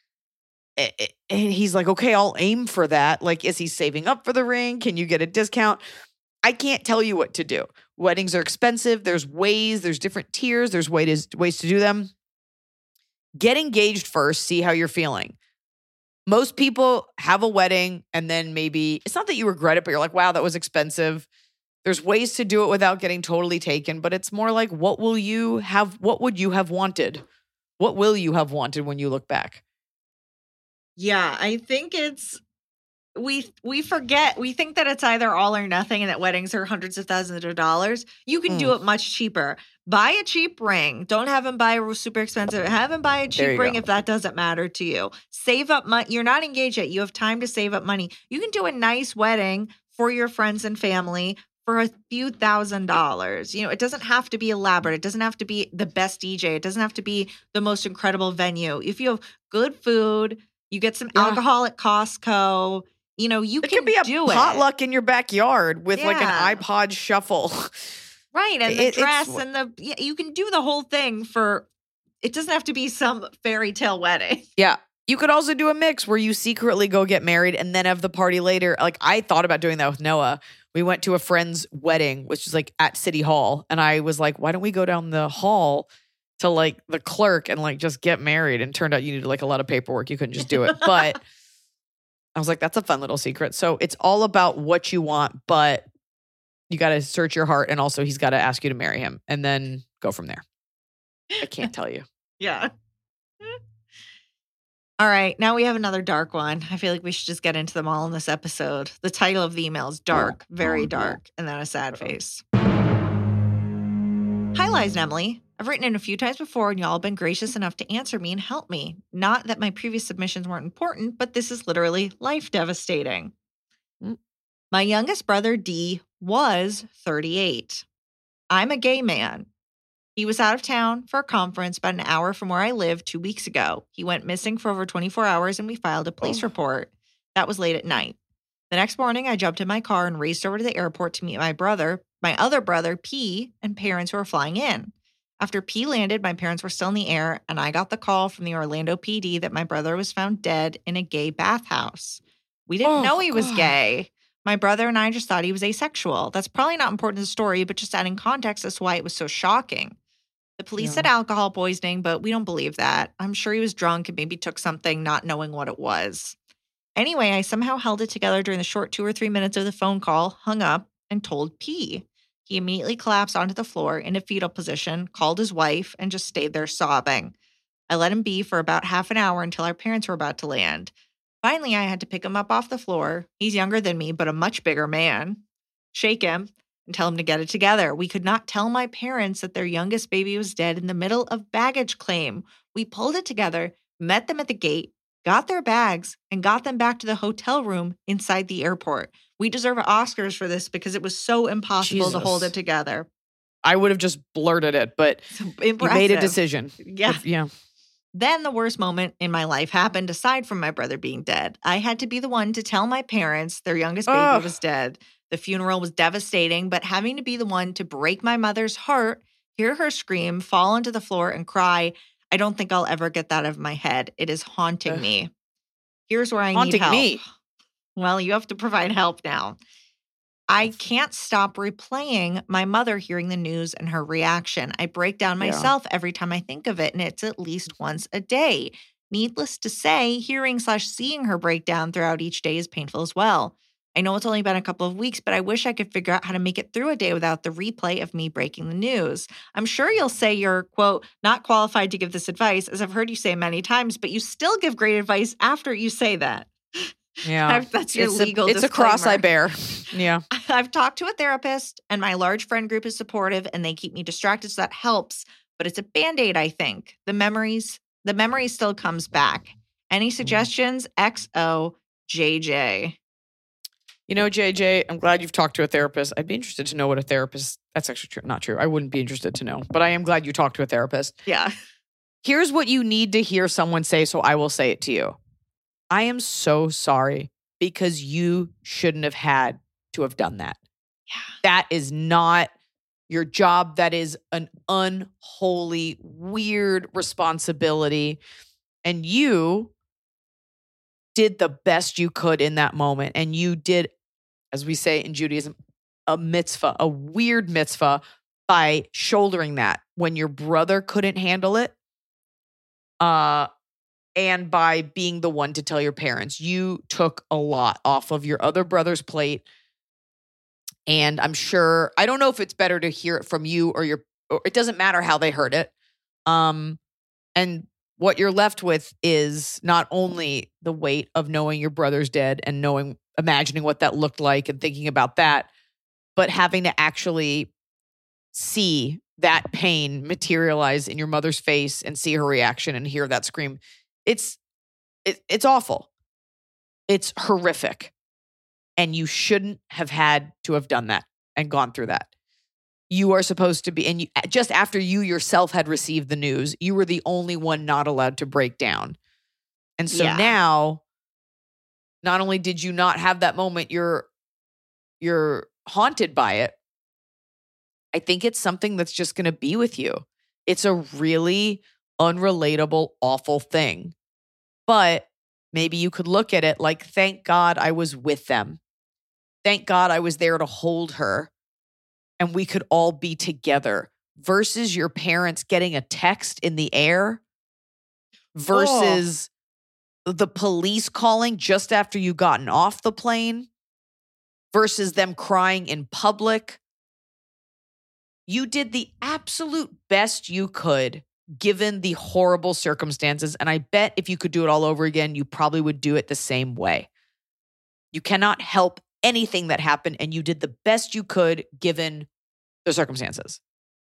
and he's like, okay, I'll aim for that. Like, is he saving up for the ring? Can you get a discount? I can't tell you what to do. Weddings are expensive. There's ways, there's different tiers. There's ways, ways to do them. Get engaged first. See how you're feeling. Most people have a wedding and then maybe, it's not that you regret it, but you're like, wow, that was expensive. There's ways to do it without getting totally taken, but it's more like, what will you have? What would you have wanted? What will you have wanted when you look back? Yeah, I think it's we we forget we think that it's either all or nothing and that weddings are hundreds of thousands of dollars. You can Mm. do it much cheaper. Buy a cheap ring. Don't have him buy a super expensive. Have him buy a There cheap you ring go. if that doesn't matter to you. Save up money. You're not engaged yet. You have time to save up money. You can do a nice wedding for your friends and family for a few thousand dollars. You know, it doesn't have to be elaborate. It doesn't have to be the best D J. It doesn't have to be the most incredible venue. If you have good food, you get some Yeah. alcohol at Costco. You know, you It can could be a do potluck in your backyard with like Yeah. an iPod shuffle. it. Right. And the It- it's- dress and the, yeah, you can do the whole thing for, it doesn't have to be some fairy tale wedding. Yeah. You could also do a mix where you secretly go get married and then have the party later. Like I thought about doing that with Noah. We went to a friend's wedding, which is like at City Hall. And I was like, why don't we go down the hall to like the clerk and like just get married. And turned out you needed like a lot of paperwork. You couldn't just do it. But I was like, that's a fun little secret. So it's all about what you want, but you got to search your heart. And also he's got to ask you to marry him and then go from there. I can't tell you. Yeah. All right. Now we have another dark one. I feel like we should just get into them all in this episode. The title of the email is Dark, Very Dark, and then a sad face. Hi, Liza and Emily. I've written in a few times before, and y'all have been gracious enough to answer me and help me. Not that my previous submissions weren't important, but this is literally life devastating. Mm. My youngest brother, D, was thirty-eight. I'm a gay man. He was out of town for a conference about an hour from where I live two weeks ago. He went missing for over twenty-four hours, and we filed a police oh. report. That was late at night. The next morning, I jumped in my car and raced over to the airport to meet my brother, my other brother, P, and parents who were flying in. After P landed, my parents were still in the air, and I got the call from the Orlando P D that my brother was found dead in a gay bathhouse. We didn't oh, know he was God. gay. My brother and I just thought he was asexual. That's probably not important to the story, but just adding context as to why it was so shocking. The police Yeah. said alcohol poisoning, but we don't believe that. I'm sure he was drunk and maybe took something not knowing what it was. Anyway, I somehow held it together during the short two or three minutes of the phone call, hung up, and told P. He immediately collapsed onto the floor in a fetal position, called his wife, and just stayed there sobbing. I let him be for about half an hour until our parents were about to land. Finally, I had to pick him up off the floor. He's younger than me, but a much bigger man. Shake him and tell him to get it together. We could not tell my parents that their youngest baby was dead in the middle of baggage claim. We pulled it together, met them at the gate, got their bags, and got them back to the hotel room inside the airport. We deserve Oscars for this because it was so impossible Jesus. to hold it together. I would have just blurted it, but you made a decision. Yeah. If- yeah. Then the worst moment in my life happened aside from my brother being dead. I had to be the one to tell my parents their youngest baby Ugh. was dead. The funeral was devastating, but having to be the one to break my mother's heart, hear her scream, fall onto the floor, and cry, I don't think I'll ever get that out of my head. It is haunting Ugh. me. Here's where I Haunting need help. me. Well, you have to provide help now. I can't stop replaying my mother hearing the news and her reaction. I break down Yeah. myself every time I think of it, and it's at least once a day. Needless to say, hearing slash seeing her break down throughout each day is painful as well. I know it's only been a couple of weeks, but I wish I could figure out how to make it through a day without the replay of me breaking the news. I'm sure you'll say you're, quote, not qualified to give this advice, as I've heard you say many times, but you still give great advice after you say that. Yeah. I've- that's your it's legal a, It's a cross I disclaimer. bear. Yeah. I've talked to a therapist, and my large friend group is supportive, and they keep me distracted, so that helps. But it's a Band-Aid, I think. The memories, the memory still comes back. Any suggestions? X O J J. You know, J J, I'm glad you've talked to a therapist. I'd be interested to know what a therapist, that's actually true, not true. I wouldn't be interested to know, but I am glad you talked to a therapist. Yeah. Here's what you need to hear someone say, so I will say it to you. I am so sorry because you shouldn't have had to have done that. Yeah. That is not your job. That is an unholy, weird responsibility. And you did the best you could in that moment. And you did, as we say in Judaism, a mitzvah, a weird mitzvah by shouldering that when your brother couldn't handle it. Uh, and by being the one to tell your parents. You took a lot off of your other brother's plate. And I'm sure, I don't know if it's better to hear it from you or your, or it doesn't matter how they heard it. Um, and what you're left with is not only the weight of knowing your brother's dead and knowing, imagining what that looked like and thinking about that, but having to actually see that pain materialize in your mother's face and see her reaction and hear that scream. It's, it, it's awful. It's horrific. And you shouldn't have had to have done that and gone through that. You are supposed to be, and you, just after you yourself had received the news, you were the only one not allowed to break down. And so Yeah. now, not only did you not have that moment, you're, you're haunted by it. I think it's something that's just going to be with you. It's a really unrelatable, awful thing. But maybe you could look at it like, thank God I was with them. Thank God I was there to hold her and we could all be together versus your parents getting a text in the air versus oh. the police calling just after you gotten off the plane versus them crying in public. You did the absolute best you could given the horrible circumstances. And I bet if you could do it all over again, you probably would do it the same way. You cannot help anything that happened, and you did the best you could given the circumstances.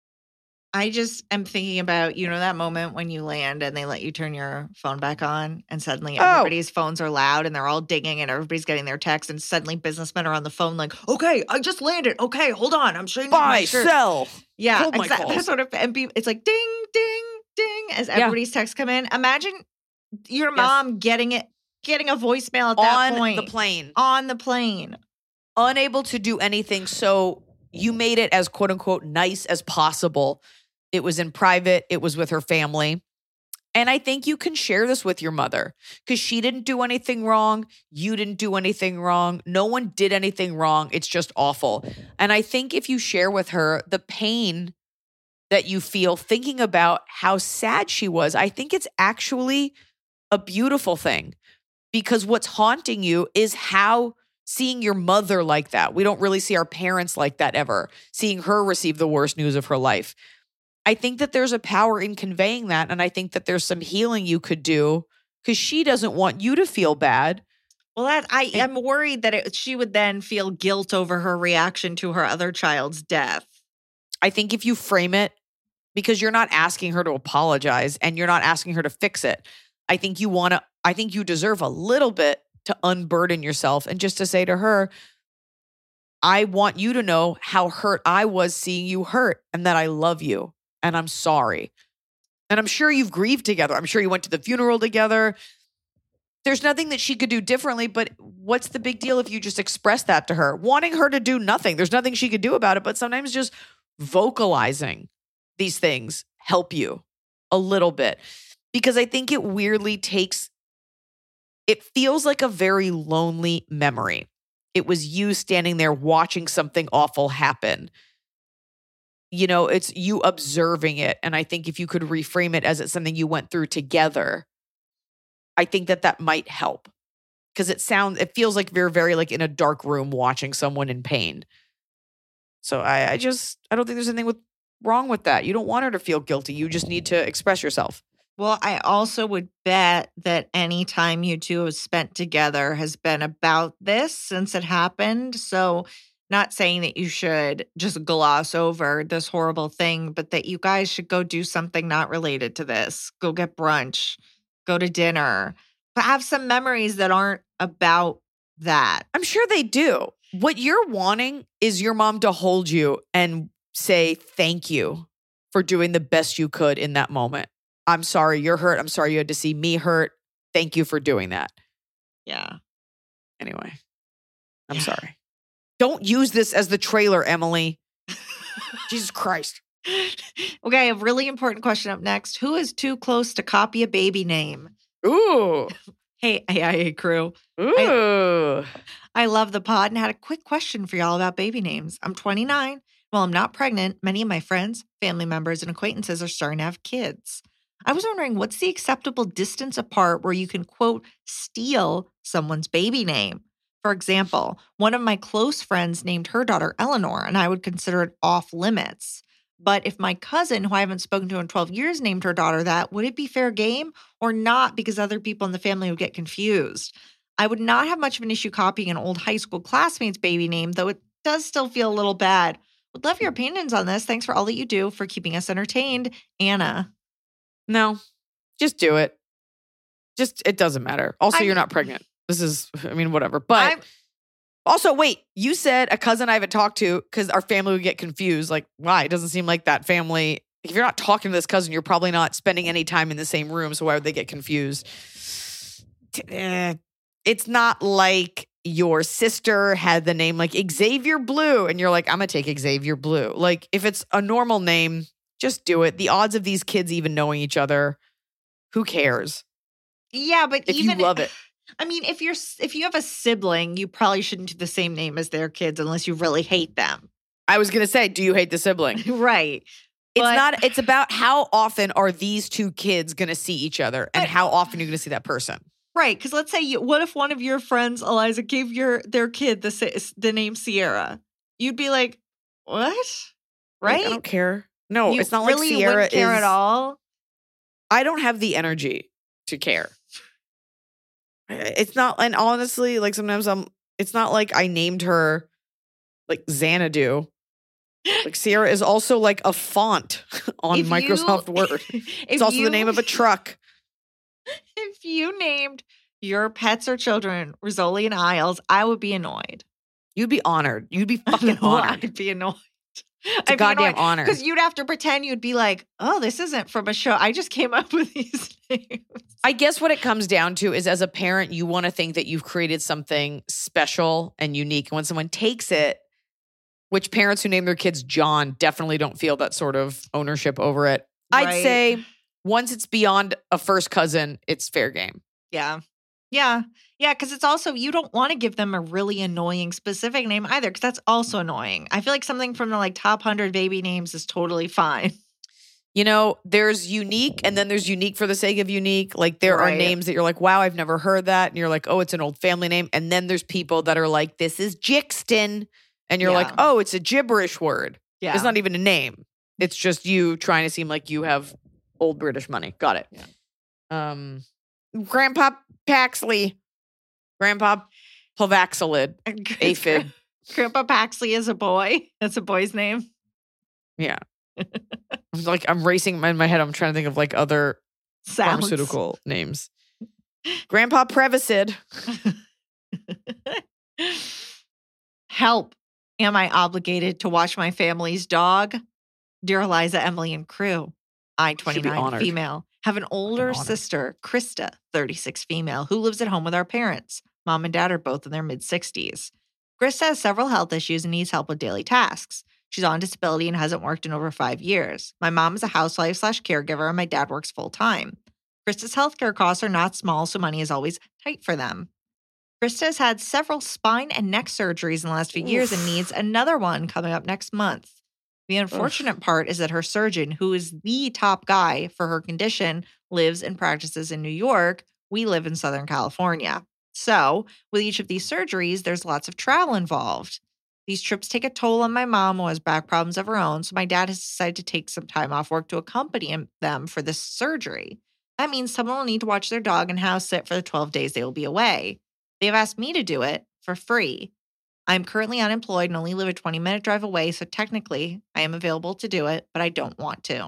I just am thinking about, you know, that moment when you land and they let you turn your phone back on and suddenly Oh. everybody's phones are loud and they're all dinging and everybody's getting their texts and suddenly businessmen are on the phone like, okay, I just landed. Okay, hold on. I'm showing you Buy, my shirt. sell. Yeah, hold my exactly. calls. That's sort of, and be, it's like ding, ding, ding as everybody's texts come in. Imagine your Yes. mom getting it, getting a voicemail at that On point. the plane. On the plane. Unable to do anything. So you made it as quote unquote nice as possible. It was in private. It was with her family. And I think you can share this with your mother because she didn't do anything wrong. You didn't do anything wrong. No one did anything wrong. It's just awful. And I think if you share with her the pain that you feel thinking about how sad she was, I think it's actually a beautiful thing because what's haunting you is how seeing your mother like that. We don't really see our parents like that ever. Seeing her receive the worst news of her life. I think that there's a power in conveying that. And I think that there's some healing you could do because she doesn't want you to feel bad. Well, that I am worried that it, she would then feel guilt over her reaction to her other child's death. I think if you frame it, because you're not asking her to apologize and you're not asking her to fix it. I think you want to, I think you deserve a little bit to unburden yourself and just to say to her, I want you to know how hurt I was seeing you hurt and that I love you. And I'm sorry. And I'm sure you've grieved together. I'm sure you went to the funeral together. There's nothing that she could do differently, but what's the big deal if you just express that to her? Wanting her to do nothing. There's nothing she could do about it, but sometimes just vocalizing these things help you a little bit. Because I think it weirdly takes, it feels like a very lonely memory. It was you standing there watching something awful happen. You know, it's you observing it. And I think if you could reframe it as it's something you went through together, I think that that might help. Because it sounds, it feels like you're very like in a dark room watching someone in pain. So I, I just, I don't think there's anything with, wrong with that. You don't want her to feel guilty. You just need to express yourself. Well, I also would bet that any time you two have spent together has been about this since it happened. So not saying that you should just gloss over this horrible thing, but that you guys should go do something not related to this. Go get brunch, go to dinner, but have some memories that aren't about that. I'm sure they do. What you're wanting is your mom to hold you and say thank you for doing the best you could in that moment. I'm sorry you're hurt. I'm sorry you had to see me hurt. Thank you for doing that. Yeah. Anyway, I'm Yeah. sorry. Don't use this as the trailer, Emily. Jesus Christ. Okay, I have a really important question up next. Who is too close to copy a baby name? Ooh. Hey, A I A crew. Ooh. I love the pod and had a quick question for y'all about baby names. I'm twenty-nine. While I'm not pregnant, many of my friends, family members, and acquaintances are starting to have kids. I was wondering, what's the acceptable distance apart where you can, quote, steal someone's baby name? For example, one of my close friends named her daughter Eleanor, and I would consider it off limits. But if my cousin, who I haven't spoken to in twelve years, named her daughter that, would it be fair game or not because other people in the family would get confused? I would not have much of an issue copying an old high school classmate's baby name, though it does still feel a little bad. Would love your opinions on this. Thanks for all that you do for keeping us entertained. Anna. No, just do it. Just, it doesn't matter. Also, I you're mean- not pregnant. This is, I mean, whatever. But I'm- also, wait, you said a cousin I haven't talked to because our family would get confused. Like, why? It doesn't seem like that family. If you're not talking to this cousin, you're probably not spending any time in the same room. So why would they get confused? Eh, It's not like your sister had the name like Xavier Blue and you're like, I'm going to take Xavier Blue. Like, if it's a normal name, just do it. The odds of these kids even knowing each other, who cares? Yeah, but If even you love it. I mean, if you're if you have a sibling, you probably shouldn't do the same name as their kids unless you really hate them. I was going to say, do you hate the sibling? Right. It's But- not, it's about how often are these two kids going to see each other and But- how often you're going to see that person. Right, because let's say you, what if one of your friends, Eliza, gave your their kid the sa- the name Sierra? You'd be like, what? Like, Right? I don't care. No, You it's not really like Sierra wouldn't care is, at all. I don't have the energy to care. It's not, and honestly, like sometimes I'm, it's not like I named her like Xanadu. Like Sierra is also like a font on If you- Microsoft Word. if It's also you- the name of a truck. If you named your pets or children Rizzoli and Isles, I would be annoyed. You'd be honored. You'd be fucking No, honored. I'd be annoyed. It's a goddamn honor. Because you'd have to pretend you'd be like, oh, this isn't from a show. I just came up with these names. I guess what it comes down to is as a parent, you want to think that you've created something special and unique. And when someone takes it, which parents who name their kids John definitely don't feel that sort of ownership over it. I'd Right. say once it's beyond a first cousin, it's fair game. Yeah. Yeah. Yeah. Because it's also, you don't want to give them a really annoying specific name either, because that's also annoying. I feel like something from the like top one hundred baby names is totally fine. You know, there's unique and then there's unique for the sake of unique. Like there are Right. names that you're like, wow, I've never heard that. And you're like, oh, it's an old family name. And then there's people that are like, this is Jixton. And you're Yeah. like, oh, it's a gibberish word. Yeah. It's not even a name. It's just you trying to seem like you have old British money. Got it. Yeah. Um, Grandpa Paxley. Grandpa Plavaxilid. Aphid. Grandpa Paxley is a boy. That's a boy's name. Yeah. I'm like, I'm racing in my head. I'm trying to think of like other Sounds. pharmaceutical names. Grandpa Prevacid. Help. Am I obligated to watch my family's dog? Dear Eliza, Emily, and crew. I, Should be twenty-nine, honored. female, have an older honored. sister, Krista, thirty-six, female, who lives at home with our parents. Mom and dad are both in their mid-sixties. Krista has several health issues and needs help with daily tasks. She's on disability and hasn't worked in over five years. My mom is a housewife slash caregiver, and my dad works full-time. Krista's healthcare costs are not small, so money is always tight for them. Krista has had several spine and neck surgeries in the last few years and Oof. needs another one coming up next month. The unfortunate part is that her surgeon, who is the top guy for her condition, lives and practices in New York. We live in Southern California. So, with each of these surgeries, there's lots of travel involved. These trips take a toll on my mom, who has back problems of her own, so my dad has decided to take some time off work to accompany him, them for this surgery. That means someone will need to watch their dog and house sit for the twelve days they will be away. They have asked me to do it for free. I'm currently unemployed and only live a twenty-minute drive away, so technically I am available to do it, but I don't want to.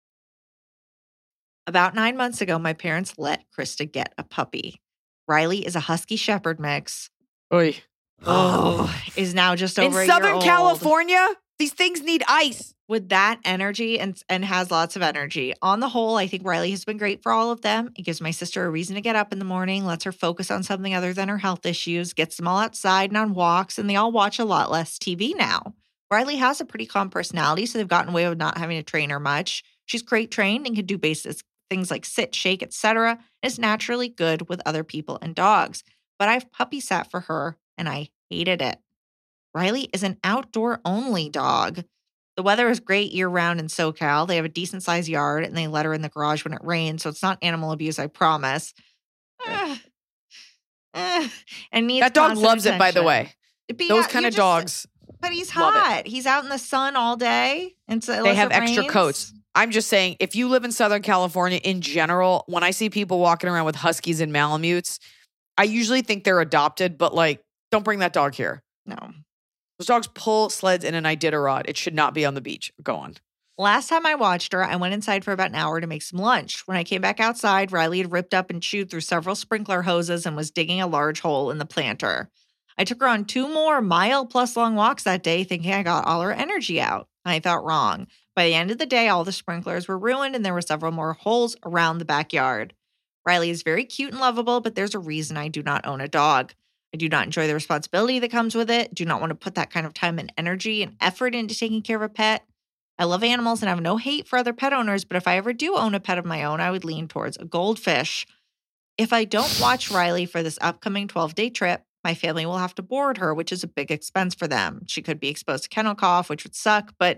About nine months ago, my parents let Krista get a puppy. Riley is a Husky Shepherd mix. Oy. Oh, is now just In over a year Southern old. California, these things need ice. With that energy and and has lots of energy. On the whole, I think Riley has been great for all of them. It gives my sister a reason to get up in the morning, lets her focus on something other than her health issues, gets them all outside and on walks, and they all watch a lot less T V now. Riley has a pretty calm personality, so they've gotten away with not having to train her much. She's crate trained and can do basic things like sit, shake, et cetera, and is naturally good with other people and dogs. But I've puppy sat for her, and I hated it. Riley is an outdoor-only dog. The weather is great year-round in SoCal. They have a decent-sized yard, and they let her in the garage when it rains, so it's not animal abuse, I promise. Eh. Eh. And needs That dog constant loves it, by the attention. way. But Those yeah, kind you of just- dogs, But he's love it. hot. He's out in the sun all day. And so they unless have it extra rains- coats. I'm just saying, if you live in Southern California in general, when I see people walking around with Huskies and Malamutes, I usually think they're adopted, but like, don't bring that dog here. No. Those dogs pull sleds in an Iditarod. It should not be on the beach. Go on. Last time I watched her, I went inside for about an hour to make some lunch. When I came back outside, Riley had ripped up and chewed through several sprinkler hoses and was digging a large hole in the planter. I took her on two more mile-plus long walks that day, thinking I got all her energy out. I thought wrong. By the end of the day, all the sprinklers were ruined and there were several more holes around the backyard. Riley is very cute and lovable, but there's a reason I do not own a dog. I do not enjoy the responsibility that comes with it, do not want to put that kind of time and energy and effort into taking care of a pet. I love animals and have no hate for other pet owners, but if I ever do own a pet of my own, I would lean towards a goldfish. If I don't watch Riley for this upcoming twelve-day trip, my family will have to board her, which is a big expense for them. She could be exposed to kennel cough, which would suck, but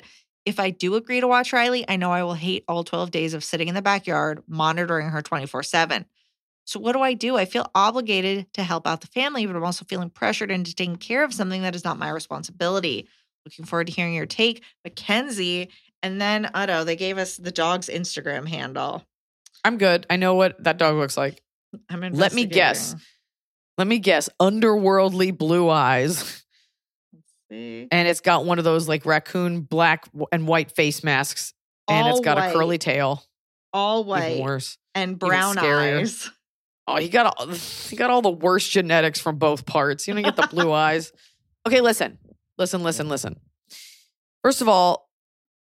If I do agree to watch Riley, I know I will hate all twelve days of sitting in the backyard monitoring her twenty-four seven. So what do I do? I feel obligated to help out the family, but I'm also feeling pressured into taking care of something that is not my responsibility. Looking forward to hearing your take, Mackenzie. And then, I don't know, they gave us the dog's Instagram handle. I'm good. I know what that dog looks like. I'm Let me guess. Let me guess. Underworldly blue eyes. Let's see. And it's got one of those like raccoon black and white face masks. And All it's got white. a curly tail. All white. Even worse. And brown scarier. eyes. Oh, he got all, he got all the worst genetics from both parts. You don't get the blue eyes. Okay, listen. Listen, listen, listen. First of all,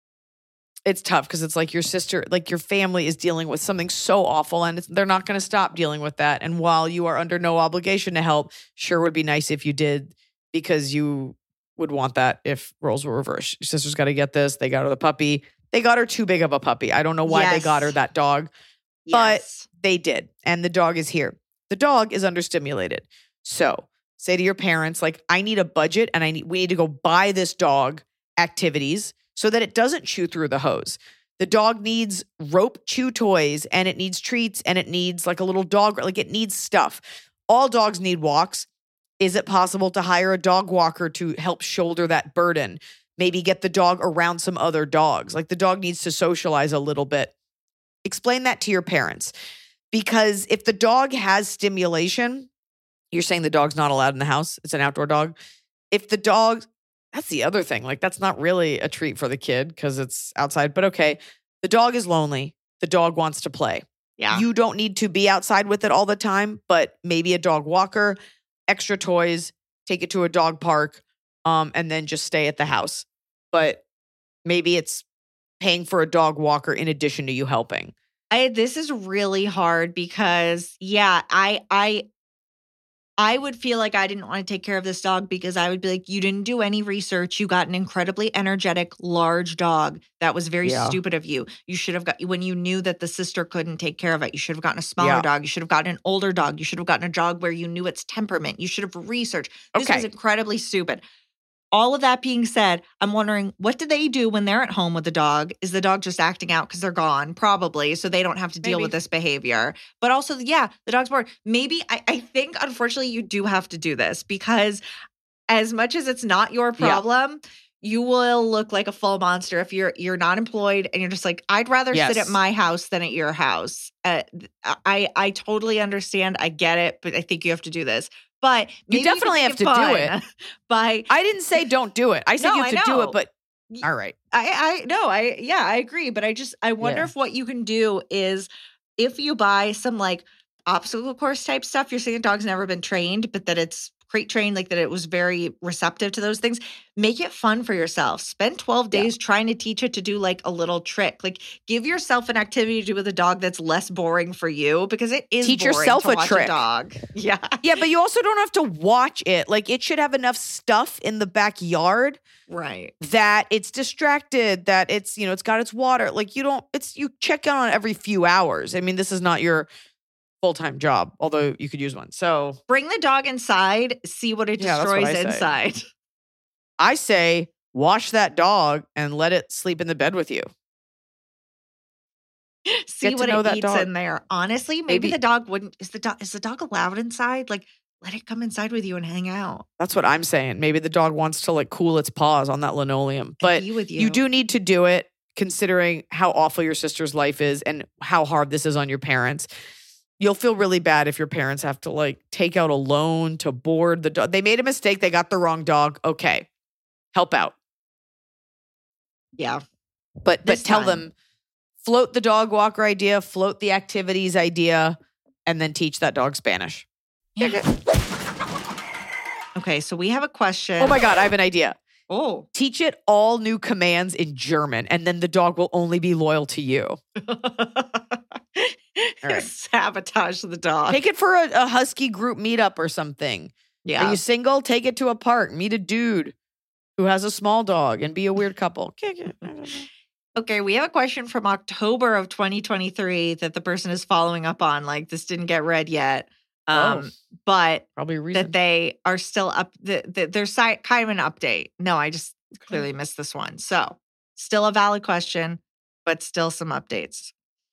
it's tough because it's like your sister, like your family is dealing with something so awful and it's, they're not going to stop dealing with that. And while you are under no obligation to help, sure would be nice if you did because you would want that if roles were reversed. Your sister's got to get this. They got her the puppy. They got her too big of a puppy. I don't know why Yes. they got her that dog. Yes. But they did. And the dog is here. The dog is understimulated. So say to your parents, like, I need a budget and I need we need to go buy this dog activities so that it doesn't chew through the hose. The dog needs rope chew toys and it needs treats and it needs like a little dog, like it needs stuff. All dogs need walks. Is it possible to hire a dog walker to help shoulder that burden? Maybe get the dog around some other dogs. Like the dog needs to socialize a little bit. Explain that to your parents. Because if the dog has stimulation, you're saying the dog's not allowed in the house. It's an outdoor dog. If the dog, that's the other thing. Like that's not really a treat for the kid because it's outside. But okay, the dog is lonely. The dog wants to play. Yeah. You don't need to be outside with it all the time, but maybe a dog walker, extra toys, take it to a dog park, um, and then just stay at the house. But maybe it's paying for a dog walker in addition to you helping. I this is really hard because yeah, I I I would feel like I didn't want to take care of this dog because I would be like, you didn't do any research. You got an incredibly energetic, large dog. That was very Yeah. stupid of you. You should have got when you knew that the sister couldn't take care of it. You should have gotten a smaller Yeah. dog. You should have gotten an older dog. You should have gotten a dog where you knew its temperament. You should have researched. This Okay. was incredibly stupid. All of that being said, I'm wondering, what do they do when they're at home with the dog? Is the dog just acting out because they're gone? Probably, so they don't have to deal Maybe. with this behavior. But also, yeah, the dog's bored. Maybe, I, I think, unfortunately, you do have to do this because as much as it's not your Yeah. problem, you will look like a full monster if you're you're not employed and you're just like, I'd rather sit Yes. at my house than at your house. Uh, I I totally understand. I get it, but I think you have to do this. But You maybe definitely can have to make do fun by I didn't say don't do it. I said No, you have I to do know. it, but Y- all right. I I no, I yeah, I agree, but I just I wonder Yeah. if what you can do is if you buy some like obstacle course type stuff, you're saying the dog's never been trained, but that it's crate trained, like that it was very receptive to those things. Make it fun for yourself. Spend twelve Yeah. days trying to teach it to do like a little trick. Like give yourself an activity to do with a dog that's less boring for you because it is Teach boring yourself to a watch trick. a dog. Yeah. Yeah, but you also don't have to watch it. Like it should have enough stuff in the backyard Right. that it's distracted, that it's, you know, it's got its water. Like you don't, it's, you check in on it every few hours. I mean, this is not your full-time job, although you could use one. So Bring the dog inside, see what it Yeah, that's what destroys I say. inside. I say wash that dog and let it sleep in the bed with you. See Get to what know it that eats dog. in there. Honestly, maybe, Maybe- the dog wouldn't. Is the dog is the dog allowed inside? Like, let it come inside with you and hang out. That's what I'm saying. Maybe the dog wants to like cool its paws on that linoleum. and But be with you. you do need to do it considering how awful your sister's life is and how hard this is on your parents. You'll feel really bad if your parents have to like take out a loan to board the dog. They made a mistake. They got the wrong dog. Okay. Help out. Yeah. But but This tell time. them float the dog walker idea, float the activities idea, and then teach that dog Spanish. Okay, so we have a question. Oh my God, I have an idea. Oh. Teach it all new commands in German, and then the dog will only be loyal to you. right. Sabotage the dog. Take it for a, a husky group meetup or something. yeah. Are you single? Take it to a park. Meet a dude who has a small dog and be a weird couple. Okay, we have a question from October of twenty twenty-three that the person is following up on. Like, this didn't get read yet. Um, Oh. but Probably a that reason. they are still up. The, the, there's si- kind of an update. No, I just clearly missed this one. So Still a valid question, but still some updates.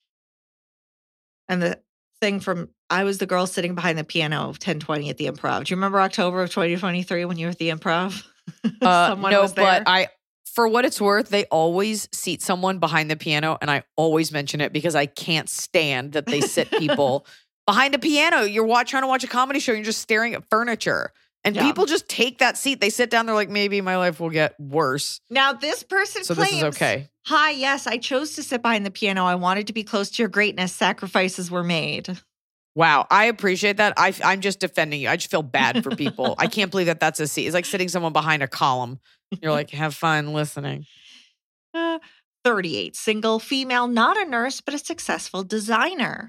And the thing from, I was the girl sitting behind the piano of ten twenty at the Improv. Do you remember October of twenty twenty-three when you were at the Improv? Uh, Someone no, was there? but I, for what it's worth, they always seat someone behind the piano, and I always mention it because I can't stand that they sit people behind a piano. You're watch, trying to watch a comedy show, and you're just staring at furniture. And Yeah. people just take that seat. They sit down, they're like, maybe my life will get worse. Now, this person So claims, this is okay. Hi, yes, I chose to sit behind the piano. I wanted to be close to your greatness. Sacrifices were made. Wow, I appreciate that. I, I'm just defending you. I just feel bad for people. I can't believe that that's a seat. It's like sitting someone behind a column. You're like, have fun listening. Uh, thirty-eight, single, female, not a nurse, but a successful designer.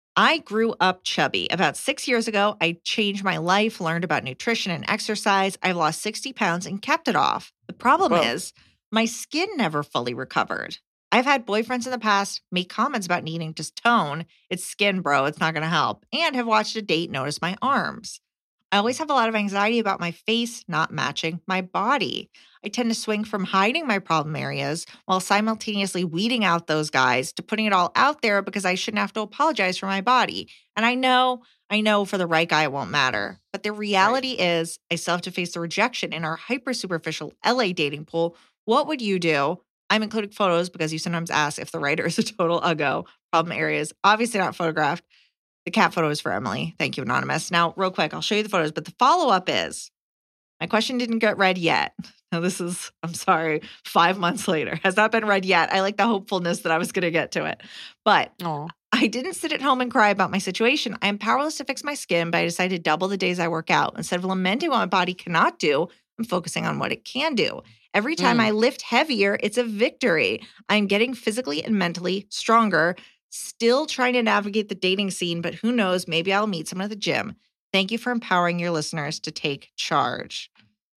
I grew up chubby. About six years ago, I changed my life, learned about nutrition and exercise. I've lost sixty pounds and kept it off. The problem Whoa. is my skin never fully recovered. I've had boyfriends in the past make comments about needing to tone. It's skin, bro. It's not going to help. And have watched a date notice my arms. I always have a lot of anxiety about my face not matching my body. I tend to swing from hiding my problem areas while simultaneously weeding out those guys to putting it all out there because I shouldn't have to apologize for my body. And I know, I know for the right guy it won't matter. But the reality right. is I still have to face the rejection in our hyper superficial L A dating pool. What would you do? I'm including photos because you sometimes ask if the writer is a total uggo. Problem areas, obviously not photographed. The cat photo is for Emily. Thank you, Anonymous. Now, real quick, I'll show you the photos, but the follow-up is, my question didn't get read yet. Now, this is, I'm sorry, five months later. Has not been read yet. I like the hopefulness that I was going to get to it. But Aww. I didn't sit at home and cry about my situation. I am powerless to fix my skin, but I decided to double the days I work out. Instead of lamenting what my body cannot do, I'm focusing on what it can do. Every time mm. I lift heavier, it's a victory. I'm getting physically and mentally stronger, still trying to navigate the dating scene, but who knows, maybe I'll meet someone at the gym. Thank you for empowering your listeners to take charge.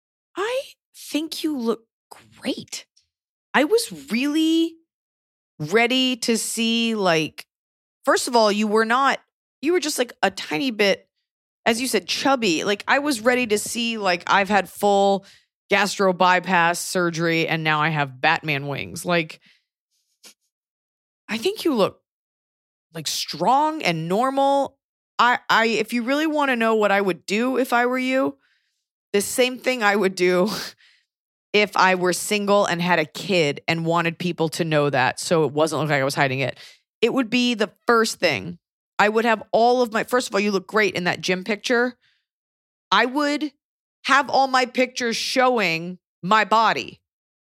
I think you look great. I was really ready to see, like, first of all, you were not, you were just like a tiny bit, as you said, chubby. Like, I was ready to see, like, I've had full gastro bypass surgery and now I have Batman wings. Like, I think you look like strong and normal. I, I, if you really want to know what I would do if I were you, the same thing I would do if I were single and had a kid and wanted people to know that so it wasn't look like I was hiding it. It would be the first thing. I would have all of my, first of all, you look great in that gym picture. I would have all my pictures showing my body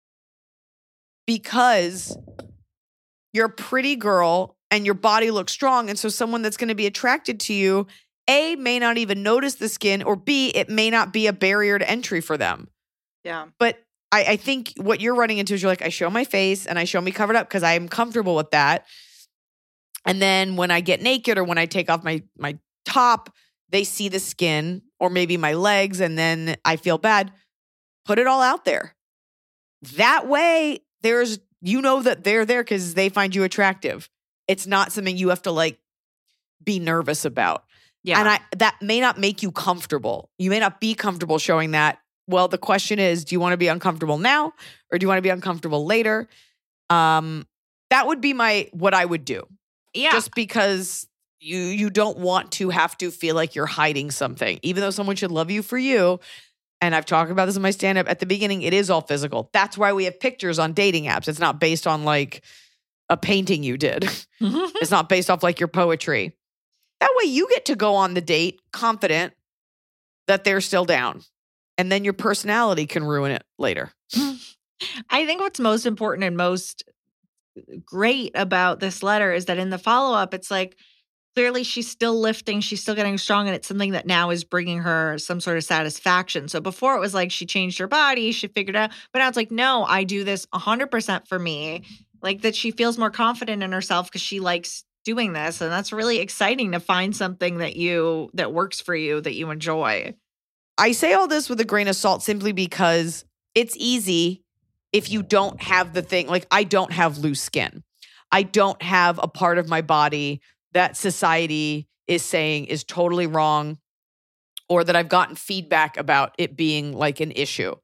because you're a pretty girl and your body looks strong. And so someone that's going to be attracted to you, A, may not even notice the skin, or B, it may not be a barrier to entry for them. Yeah. But I, I think what you're running into is you're like, I show my face and I show me covered up because I'm comfortable with that. And then when I get naked or when I take off my, my top, they see the skin or maybe my legs and then I feel bad. Put it all out there. That way, there's, you know that they're there because they find you attractive. It's not something you have to like be nervous about. Yeah. And I that may not make you comfortable. You may not be comfortable showing that. Well, the question is, do you want to be uncomfortable now or do you want to be uncomfortable later? Um, that would be my, what I would do. Yeah. Just because you you don't want to have to feel like you're hiding something, even though someone should love you for you. And I've talked about this in my stand-up at the beginning. It is all physical. That's why we have pictures on dating apps. It's not based on like a painting you did. It's not based off like your poetry. That way you get to go on the date confident that they're still down. And then your personality can ruin it later. I think what's most important and most great about this letter is that in the follow-up, it's like, clearly she's still lifting, she's still getting strong, and it's something that now is bringing her some sort of satisfaction. So before it was like she changed her body, she figured out, but now it's like, no, I do this one hundred percent for me. Like that she feels more confident in herself because she likes doing this. And that's really exciting to find something that you, that works for you, that you enjoy. I say all this with a grain of salt simply because it's easy if you don't have the thing. Like, I don't have loose skin. I don't have a part of my body that society is saying is totally wrong or that I've gotten feedback about it being like an issue.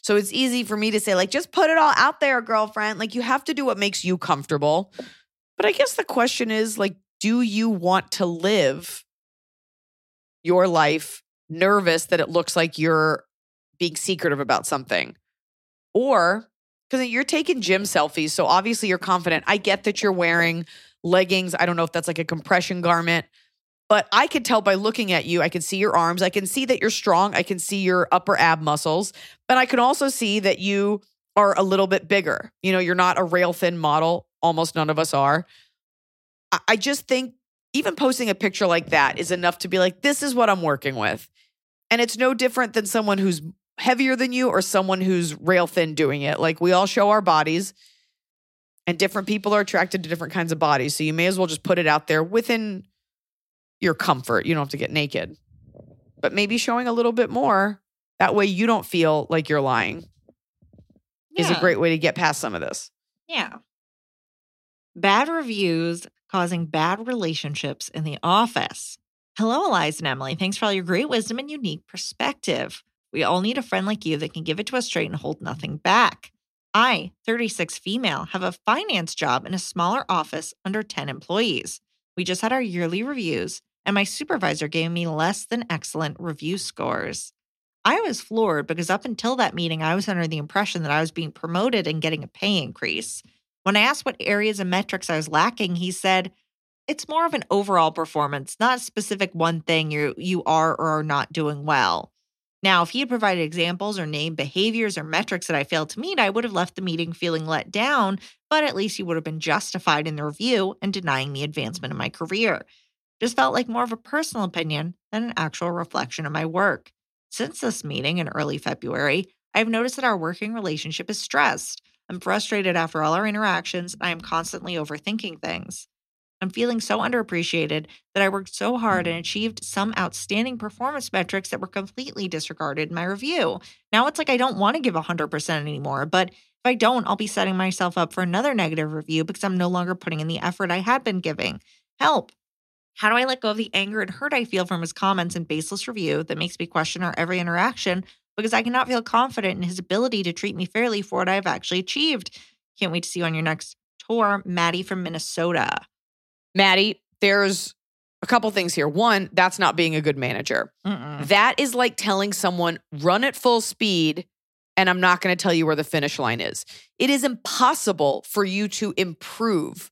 So it's easy for me to say, like, just put it all out there, girlfriend. Like, you have to do what makes you comfortable. But I guess the question is, like, do you want to live your life nervous that it looks like you're being secretive about something? Or, because you're taking gym selfies, so obviously you're confident. I get that you're wearing leggings. I don't know if that's like a compression garment. But I could tell by looking at you, I can see your arms. I can see that you're strong. I can see your upper ab muscles. But I can also see that you are a little bit bigger. You know, you're not a rail thin model. Almost none of us are. I just think even posting a picture like that is enough to be like, this is what I'm working with. And it's no different than someone who's heavier than you or someone who's rail thin doing it. Like, we all show our bodies and different people are attracted to different kinds of bodies. So you may as well just put it out there within your comfort. You don't have to get naked, but maybe showing a little bit more. That way you don't feel like you're lying yeah. is a great way to get past some of this. Yeah. Bad reviews causing bad relationships in the office. Hello, Eliza and Emily. Thanks for all your great wisdom and unique perspective. We all need a friend like you that can give it to us straight and hold nothing back. I, thirty-six female, have a finance job in a smaller office under ten employees. We just had our yearly reviews, and my supervisor gave me less than excellent review scores. I was floored because up until that meeting, I was under the impression that I was being promoted and getting a pay increase. When I asked what areas and metrics I was lacking, he said, it's more of an overall performance, not a specific one thing you you are or are not doing well. Now, if he had provided examples or named behaviors or metrics that I failed to meet, I would have left the meeting feeling let down, but at least he would have been justified in the review and denying me advancement in my career. Just felt like more of a personal opinion than an actual reflection of my work. Since this meeting in early February, I have noticed that our working relationship is stressed. I'm frustrated after all our interactions, and I am constantly overthinking things. I'm feeling so underappreciated that I worked so hard and achieved some outstanding performance metrics that were completely disregarded in my review. Now it's like I don't want to give one hundred percent anymore, but if I don't, I'll be setting myself up for another negative review because I'm no longer putting in the effort I had been giving. Help! How do I let go of the anger and hurt I feel from his comments and baseless review that makes me question our every interaction because I cannot feel confident in his ability to treat me fairly for what I've actually achieved? Can't wait to see you on your next tour. Maddie from Minnesota. Maddie, there's a couple things here. One, that's not being a good manager. Mm-mm. That is like telling someone, run at full speed, and I'm not going to tell you where the finish line is. It is impossible for you to improve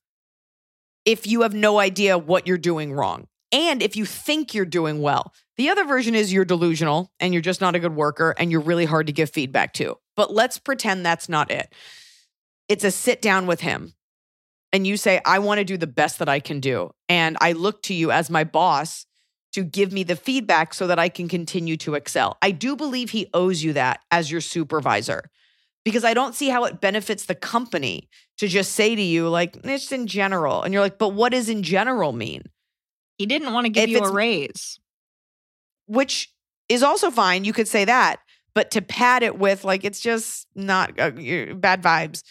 if you have no idea what you're doing wrong. And if you think you're doing well. The other version is you're delusional and you're just not a good worker and you're really hard to give feedback to. But let's pretend that's not it. It's a sit down with him. And you say, I want to do the best that I can do. And I look to you as my boss to give me the feedback so that I can continue to excel. I do believe he owes you that as your supervisor, because I don't see how it benefits the company to just say to you, like, it's in general. And you're like, but what does in general mean? He didn't want to give if you a raise. Which is also fine. You could say that. But to pad it with, like, it's just not uh, bad vibes.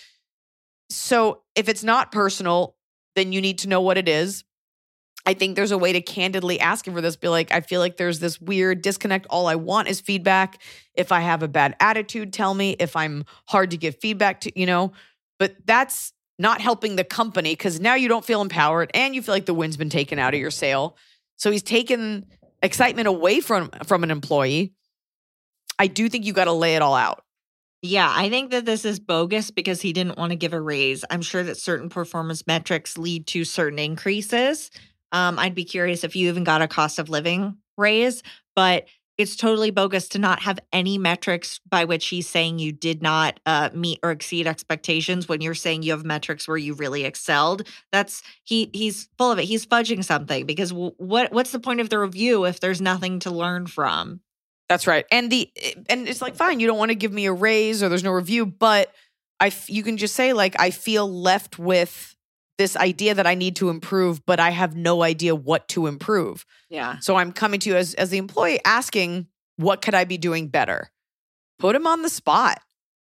So if it's not personal, then you need to know what it is. I think there's a way to candidly ask him for this. Be like, I feel like there's this weird disconnect. All I want is feedback. If I have a bad attitude, tell me. If I'm hard to give feedback to, you know, but that's not helping the company because now you don't feel empowered and you feel like the wind's been taken out of your sail. So he's taken excitement away from, from an employee. I do think you got to lay it all out. Yeah, I think that this is bogus because he didn't want to give a raise. I'm sure that certain performance metrics lead to certain increases. Um, I'd be curious if you even got a cost of living raise, but it's totally bogus to not have any metrics by which he's saying you did not uh, meet or exceed expectations when you're saying you have metrics where you really excelled. That's he he's full of it. He's fudging something because w- what what's the point of the review if there's nothing to learn from? That's right. And the and it's like, fine, you don't want to give me a raise or there's no review, but I you can just say, like, I feel left with this idea that I need to improve, but I have no idea what to improve. Yeah. So I'm coming to you as, as the employee asking, what could I be doing better? Put him on the spot.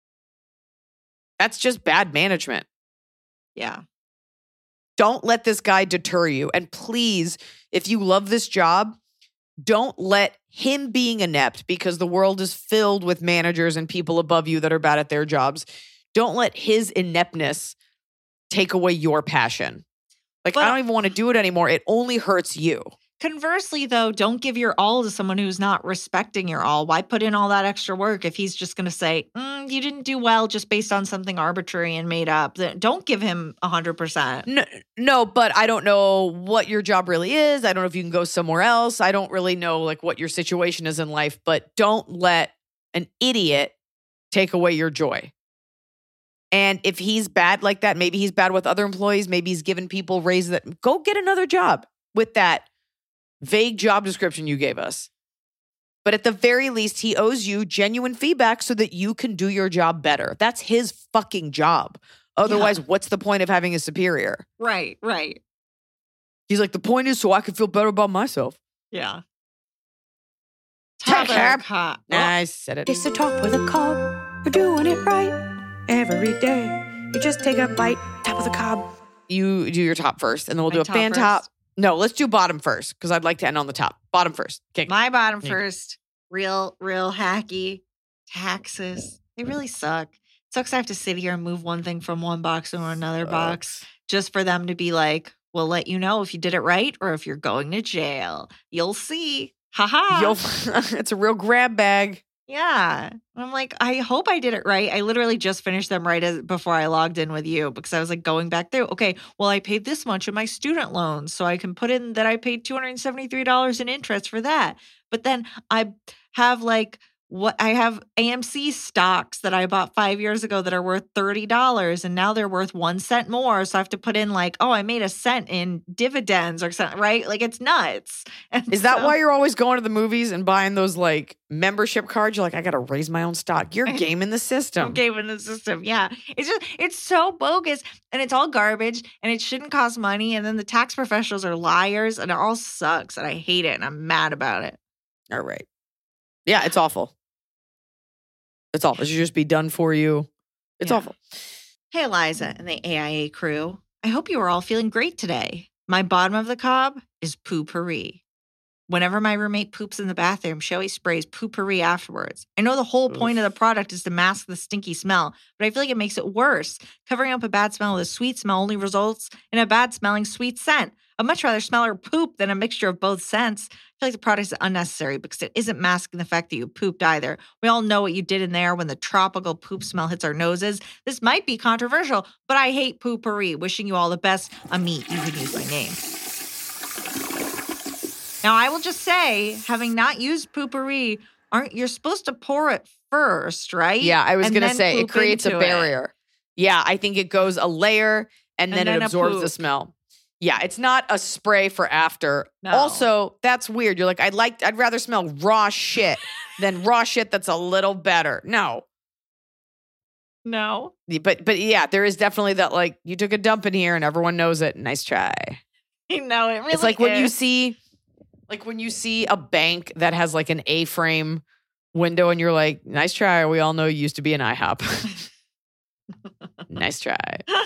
That's just bad management. Yeah. Don't let this guy deter you. And please, if you love this job, don't let him being inept, because the world is filled with managers and people above you that are bad at their jobs. Don't let his ineptness take away your passion. Like, But- I don't even want to do it anymore. It only hurts you. Conversely, though, don't give your all to someone who's not respecting your all. Why put in all that extra work if he's just going to say, mm, you didn't do well just based on something arbitrary and made up? Then don't give him one hundred percent. No, no, but I don't know what your job really is. I don't know if you can go somewhere else. I don't really know like what your situation is in life, but don't let an idiot take away your joy. And if he's bad like that, maybe he's bad with other employees. Maybe he's giving people raises. That go get another job with that vague job description you gave us. But at the very least, he owes you genuine feedback so that you can do your job better. That's his fucking job. Otherwise, Yeah. what's the point of having a superior? Right, right. He's like, the point is so I can feel better about myself. Yeah. Top Top cap. of the cop. I said it. It's the top with a cob. You're doing it right every day. You just take a bite, top of the cob. You do your top first, and then we'll My do a top fan top. first? No, let's do bottom first, because I'd like to end on the top. Bottom first. Okay. My bottom Yeah. first, real, real hacky. Taxes. They really suck. It sucks I have to sit here and move one thing from one box to another box just for them to be like, we'll let you know if you did it right or if you're going to jail. You'll see. Ha ha. You'll, it's a real grab bag. Yeah. I'm like, I hope I did it right. I literally just finished them right as before I logged in with you because I was like going back through. Okay, well, I paid this much in my student loans, so I can put in that I paid two hundred seventy-three dollars in interest for that. But then I have like what I have A M C stocks that I bought five years ago that are worth thirty dollars and now they're worth one cent more. So I have to put in like, oh, I made a cent in dividends or something, right? Like it's nuts. And Is that so- why you're always going to the movies and buying those like membership cards? You're like, I got to raise my own stock. You're gaming the system. I'm gaming the system. Yeah. It's just, it's so bogus and it's all garbage and it shouldn't cost money. And then the tax professionals are liars and it all sucks and I hate it and I'm mad about it. All right. Yeah, it's awful. It's awful. It should just be done for you. It's Yeah. awful. Hey, Eliza and the A I A crew. I hope you are all feeling great today. My bottom of the cob is poo-pourri. Whenever my roommate poops in the bathroom, she always sprays poo-pourri afterwards. I know the whole point of the product is to mask the stinky smell, but I feel like it makes it worse. Covering up a bad smell with a sweet smell only results in a bad-smelling sweet scent. I'd much rather smell her poop than a mixture of both scents. I feel like the product is unnecessary because it isn't masking the fact that you pooped either. We all know what you did in there when the tropical poop smell hits our noses. This might be controversial, but I hate poo-pourri. Wishing you all the best. Amit, you can use my name. Now, I will just say, having not used poo-pourri, aren't you're supposed to pour it first, right? Yeah, I was And going to then say it poop creates a into it. barrier. Yeah, I think it goes a layer and, And then, then it a absorbs the poop. smell. Yeah, it's not a spray for after. No. Also, that's weird. You're like, I'd like, I'd rather smell raw shit than raw shit that's a little better. No, No. but but yeah, there is definitely that. Like, you took a dump in here and everyone knows it. Nice try. No, it really It's like when you is. see, like when you see a bank that has like an A-frame window, and you're like, nice try. We all know you used to be an IHOP. Nice try.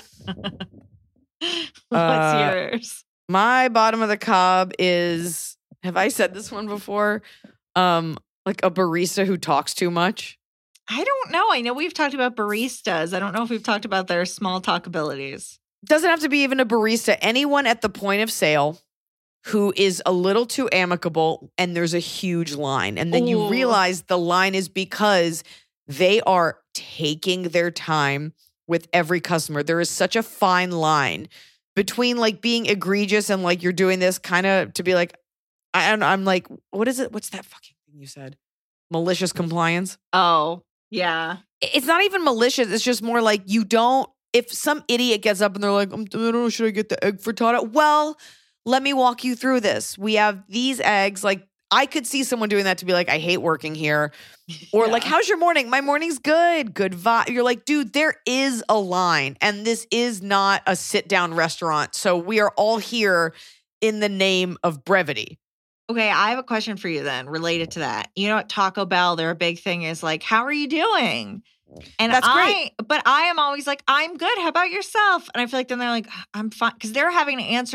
What's Uh, yours? My bottom of the cob is, have I said this one before? Um, like a barista who talks too much. I don't know. I know we've talked about baristas. I don't know if we've talked about their small talk abilities. Doesn't have to be even a barista. Anyone at the point of sale who is a little too amicable and there's a huge line. And then you Ooh. realize the line is because they are taking their time with every customer. There is such a fine line between like being egregious and like you're doing this kind of to be like, I, I'm- I'm like, what is it? What's that fucking thing you said? Malicious compliance? Oh, yeah. It's not even malicious. It's just more like you don't, if some idiot gets up and they're like, um, I don't know, should I get the egg frittata? Well, let me walk you through this. We have these eggs. Like, I could see someone doing that to be like, I hate working here. Or like, Yeah. how's your morning? My morning's good. Good vibe. You're like, dude, there is a line. And this is not a sit down restaurant. So we are all here in the name of brevity. Okay, I have a question for you then related to that. You know, at Taco Bell, their big thing is like, how are you doing? And That's I, great. but I am always like, I'm good. How about yourself? And I feel like then they're like, I'm fine. Because they're having to answer it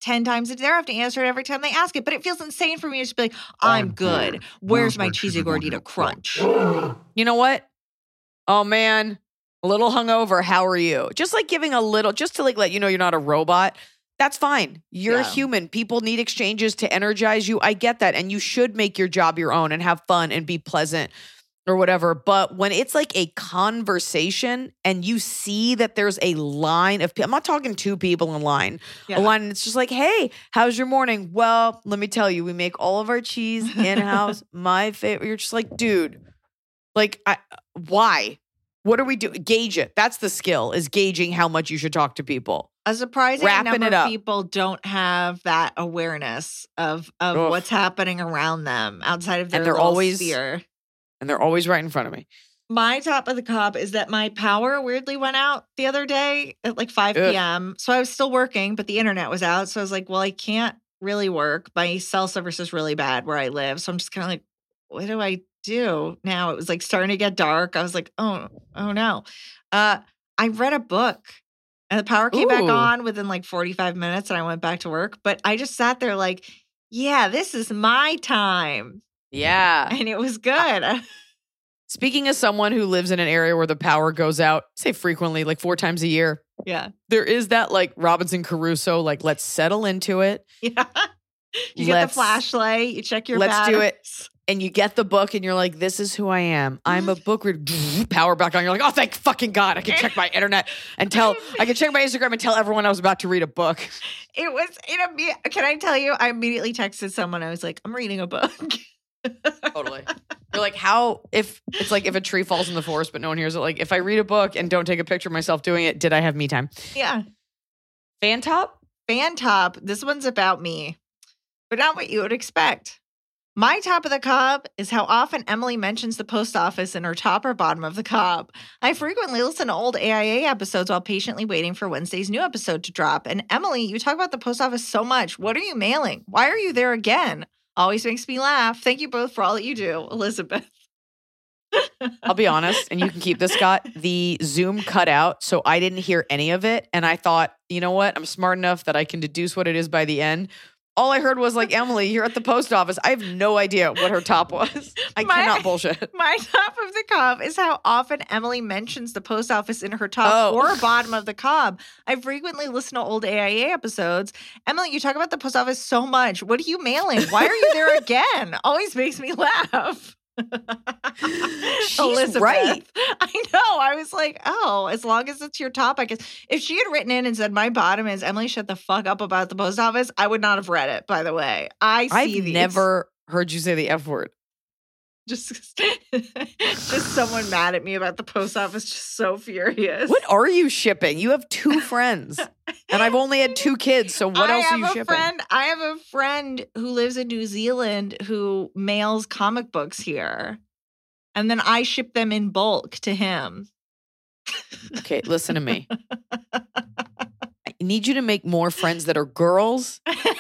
ten times a day. I have to answer it every time they ask it. But it feels insane for me to just be like, I'm good. Where's my cheesy gordita crunch? You know what? Oh, man. A little hungover. How are you? Just like giving a little, just to like let you know you're not a robot. That's fine. You're Yeah. human. People need exchanges to energize you. I get that. And you should make your job your own and have fun and be pleasant or whatever. But when it's like a conversation and you see that there's a line of people, I'm not talking two people in line, Yeah. a line, and it's just like, hey, how's your morning? Well, let me tell you, we make all of our cheese in-house. My favorite. You're just like, dude, like, I, why? What are we doing? Gauge it. That's the skill, is gauging how much you should talk to people. A surprising Wrapping number it of up. people don't have that awareness of of Ugh. what's happening around them outside of their And they're little always- sphere. And they're always right in front of me. My top of the cup is that my power weirdly went out the other day at like five Ugh. p.m. So I was still working, but the internet was out. So I was like, well, I can't really work. My cell service is really bad where I live. So I'm just kind of like, what do I do now? It was like starting to get dark. I was like, oh, oh no. Uh, I read a book and the power came back Ooh. on within like forty-five minutes and I went back to work. But I just sat there like, yeah, this is my time. Yeah. And it was good. Speaking as someone who lives in an area where the power goes out, say frequently, like four times a year, Yeah. there is that like Robinson Crusoe, like, let's settle into it. Yeah. You get Let's- the flashlight, you check your let's do it. batteries. And you get the book and you're like, this is who I am. I'm a book reader. Power back on. You're like, oh, thank fucking God. I can check my internet and tell, I can check my Instagram and tell everyone I was about to read a book. It was, it, imme- can I tell you, I immediately texted someone. I was like, I'm reading a book. Totally. You're like, how, if it's like if a tree falls in the forest, but no one hears it, like if I read a book and don't take a picture of myself doing it, did I have me time? Yeah. Fan top? Fan top. This one's about me, but not what you would expect. My top of the cob is how often Emily mentions the post office in her top or bottom of the cob. I frequently listen to old A I A episodes while patiently waiting for Wednesday's new episode to drop. And Emily, you talk about the post office so much. What are you mailing? Why are you there again? Always makes me laugh. Thank you both for all that you do, Elizabeth. I'll be honest, and you can keep this, Scott. The Zoom cut out, so I didn't hear any of it. And I thought, you know what? I'm smart enough that I can deduce what it is by the end. All I heard was like, Emily, you're at the post office. I have no idea what her top was. I My- cannot bullshit. My top of the cob is how often Emily mentions the post office in her top Oh. or bottom of the cob. I frequently listen to old A I A episodes. Emily, you talk about the post office so much. What are you mailing? Why are you there again? Always makes me laugh. She's right. I know. I was like, oh, as long as it's your top, I guess. If she had written in and said, my bottom is Emily, shut the fuck up about the post office, I would not have read it, by the way. I see I've these. never heard you say the F word. Just, just someone mad at me about the post office, just so furious. What are you shipping? You have two friends, and I've only had two kids. So what I else are have you a shipping? Friend, I have a friend who lives in New Zealand who mails comic books here. And then I ship them in bulk to him. Okay, listen to me. I need you to make more friends that are girls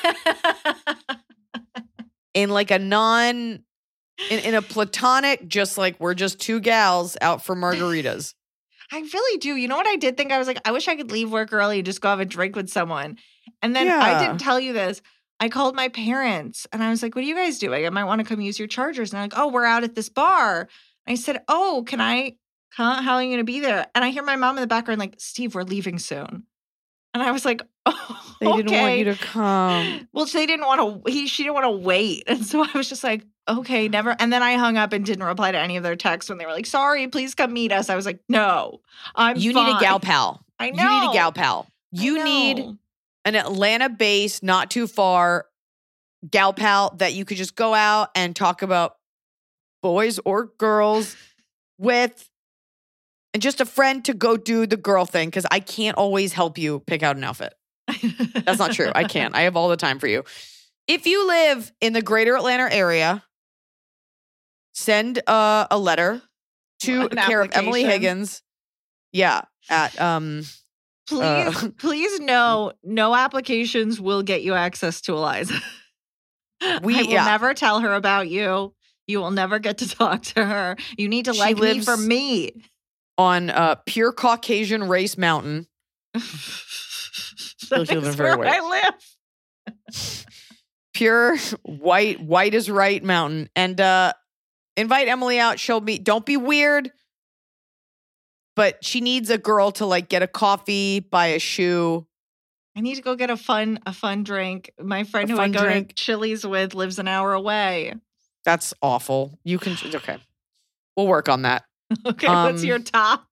in like a non, in, in a platonic, just like we're just two gals out for margaritas. I really do. You know what I did think? I was like, I wish I could leave work early and just go have a drink with someone. And then I Yeah. didn't tell you this. I called my parents and I was like, what are you guys doing? I might want to come use your chargers. And they're like, oh, we're out at this bar. I said, oh, can I come? How are you going to be there? And I hear my mom in the background like, Steve, we're leaving soon. And I was like, oh, They didn't want okay. you to come. Well, they didn't want to, he, she didn't want to wait. And so I was just like, okay, never. And then I hung up and didn't reply to any of their texts when they were like, sorry, please come meet us. I was like, no, I'm You fine. need a gal pal. I know. You need a gal pal. I You need know. an Atlanta-based, not too far gal pal that you could just go out and talk about boys or girls with, and just a friend to go do the girl thing, because I can't always help you pick out an outfit. That's not true. I can't. I have all the time for you. If you live in the greater Atlanta area, send uh, a letter to An care of Emily application. Higgins. Yeah, at um. Please, Uh, please know no applications will get you access to Eliza. We- I will yeah. never tell her about you. You will never get to talk to her. You need to She like me lives- for me. on uh, pure Caucasian race mountain. That Those live is very where white. I live. pure white, white is right mountain. And uh, invite Emily out. She'll be, don't be weird. But she needs a girl to like get a coffee, buy a shoe. I need to go get a fun a fun drink. My friend A who I fun go drink. to Chili's with lives an hour away. That's awful. You can, okay. We'll work on that. Okay, what's Um, your top?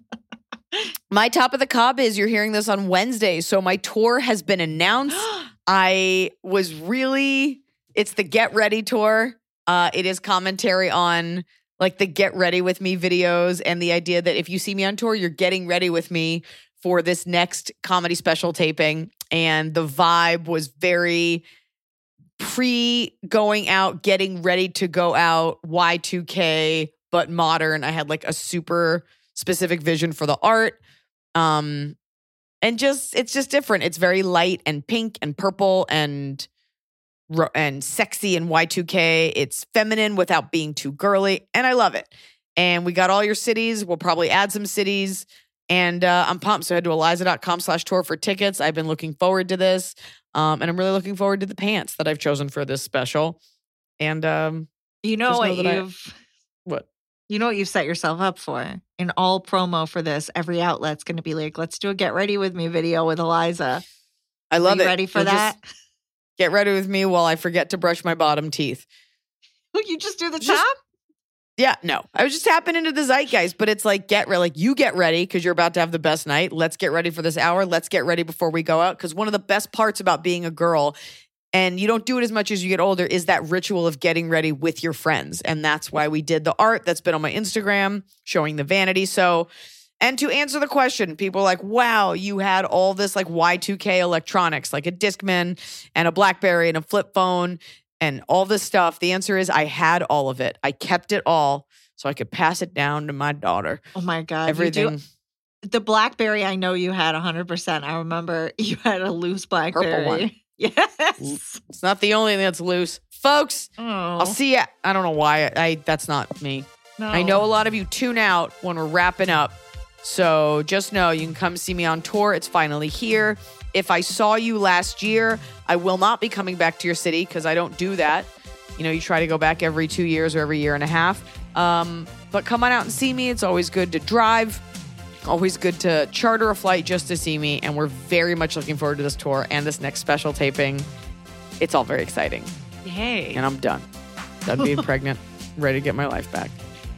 My top of the cob is you're hearing this on Wednesday. So my tour has been announced. I was really, it's the Get Ready tour. Uh, it is commentary on like the Get Ready With Me videos and the idea that if you see me on tour, you're getting ready with me for this next comedy special taping. And the vibe was very pre going out, getting ready to go out, Y two K, but modern. I had like a super specific vision for the art. Um, and just, it's just different. It's very light and pink and purple and and sexy and Y two K. It's feminine without being too girly. And I love it. And we got all your cities. We'll probably add some cities. And uh, I'm pumped. So head to eliza.com slash tour for tickets. I've been looking forward to this. Um, and I'm really looking forward to the pants that I've chosen for this special. And um, You know just what know that I- you've what? you know what you've set yourself up for. In all promo for this, every outlet's going to be like, let's do a Get Ready With Me video with Eliza. I love Are you it. ready for You'll that? just Get ready with me while I forget to brush my bottom teeth. You just do the Just- top? Yeah, no. I was just tapping into the zeitgeist, but it's like, get ready. Like, you get ready because you're about to have the best night. Let's get ready for this hour. Let's get ready before we go out. Because one of the best parts about being a girl, and you don't do it as much as you get older, is that ritual of getting ready with your friends. And that's why we did the art that's been on my Instagram showing the vanity. So, and to answer the question, people are like, wow, you had all this like Y two K electronics, like a Discman and a BlackBerry and a flip phone and all this stuff. The answer is I had all of it. I kept it all so I could pass it down to my daughter. Oh my God. you Everything. do- The BlackBerry, I know you had one hundred percent. I remember you had a loose BlackBerry. one. Yes. It's not the only thing that's loose. Folks, Oh, I'll see ya. I don't know why. I, I That's not me. no. I know a lot of you tune out when we're wrapping up. So just know you can come see me on tour. It's finally here. If I saw you last year, I will not be coming back to your city because I don't do that. You know, you try to go back every two years or every year and a half. Um, but come on out and see me. It's always good to drive. Always good to charter a flight just to see me. And we're very much looking forward to this tour and this next special taping. It's all very exciting. Yay. And I'm done. Done being pregnant. Ready to get my life back.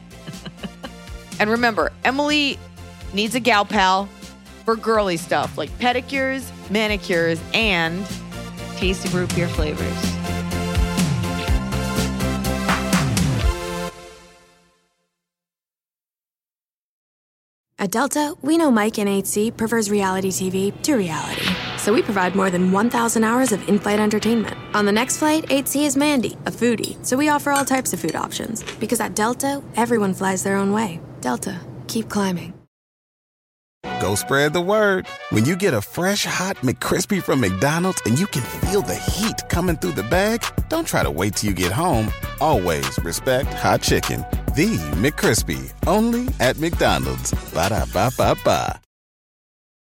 And remember, Emily needs a gal pal for girly stuff like pedicures, manicures, and Tasty root beer flavors. At Delta, we know Mike in eight C prefers reality T V to reality. So we provide more than one thousand hours of in-flight entertainment. On the next flight, eight C is Mandy, a foodie. So we offer all types of food options. Because at Delta, everyone flies their own way. Delta, keep climbing. Go spread the word. When you get a fresh hot McCrispy from McDonald's and you can feel the heat coming through the bag, don't try to wait till you get home. Always respect hot chicken. The McCrispy, only at McDonald's. Ba-da-ba-ba-ba.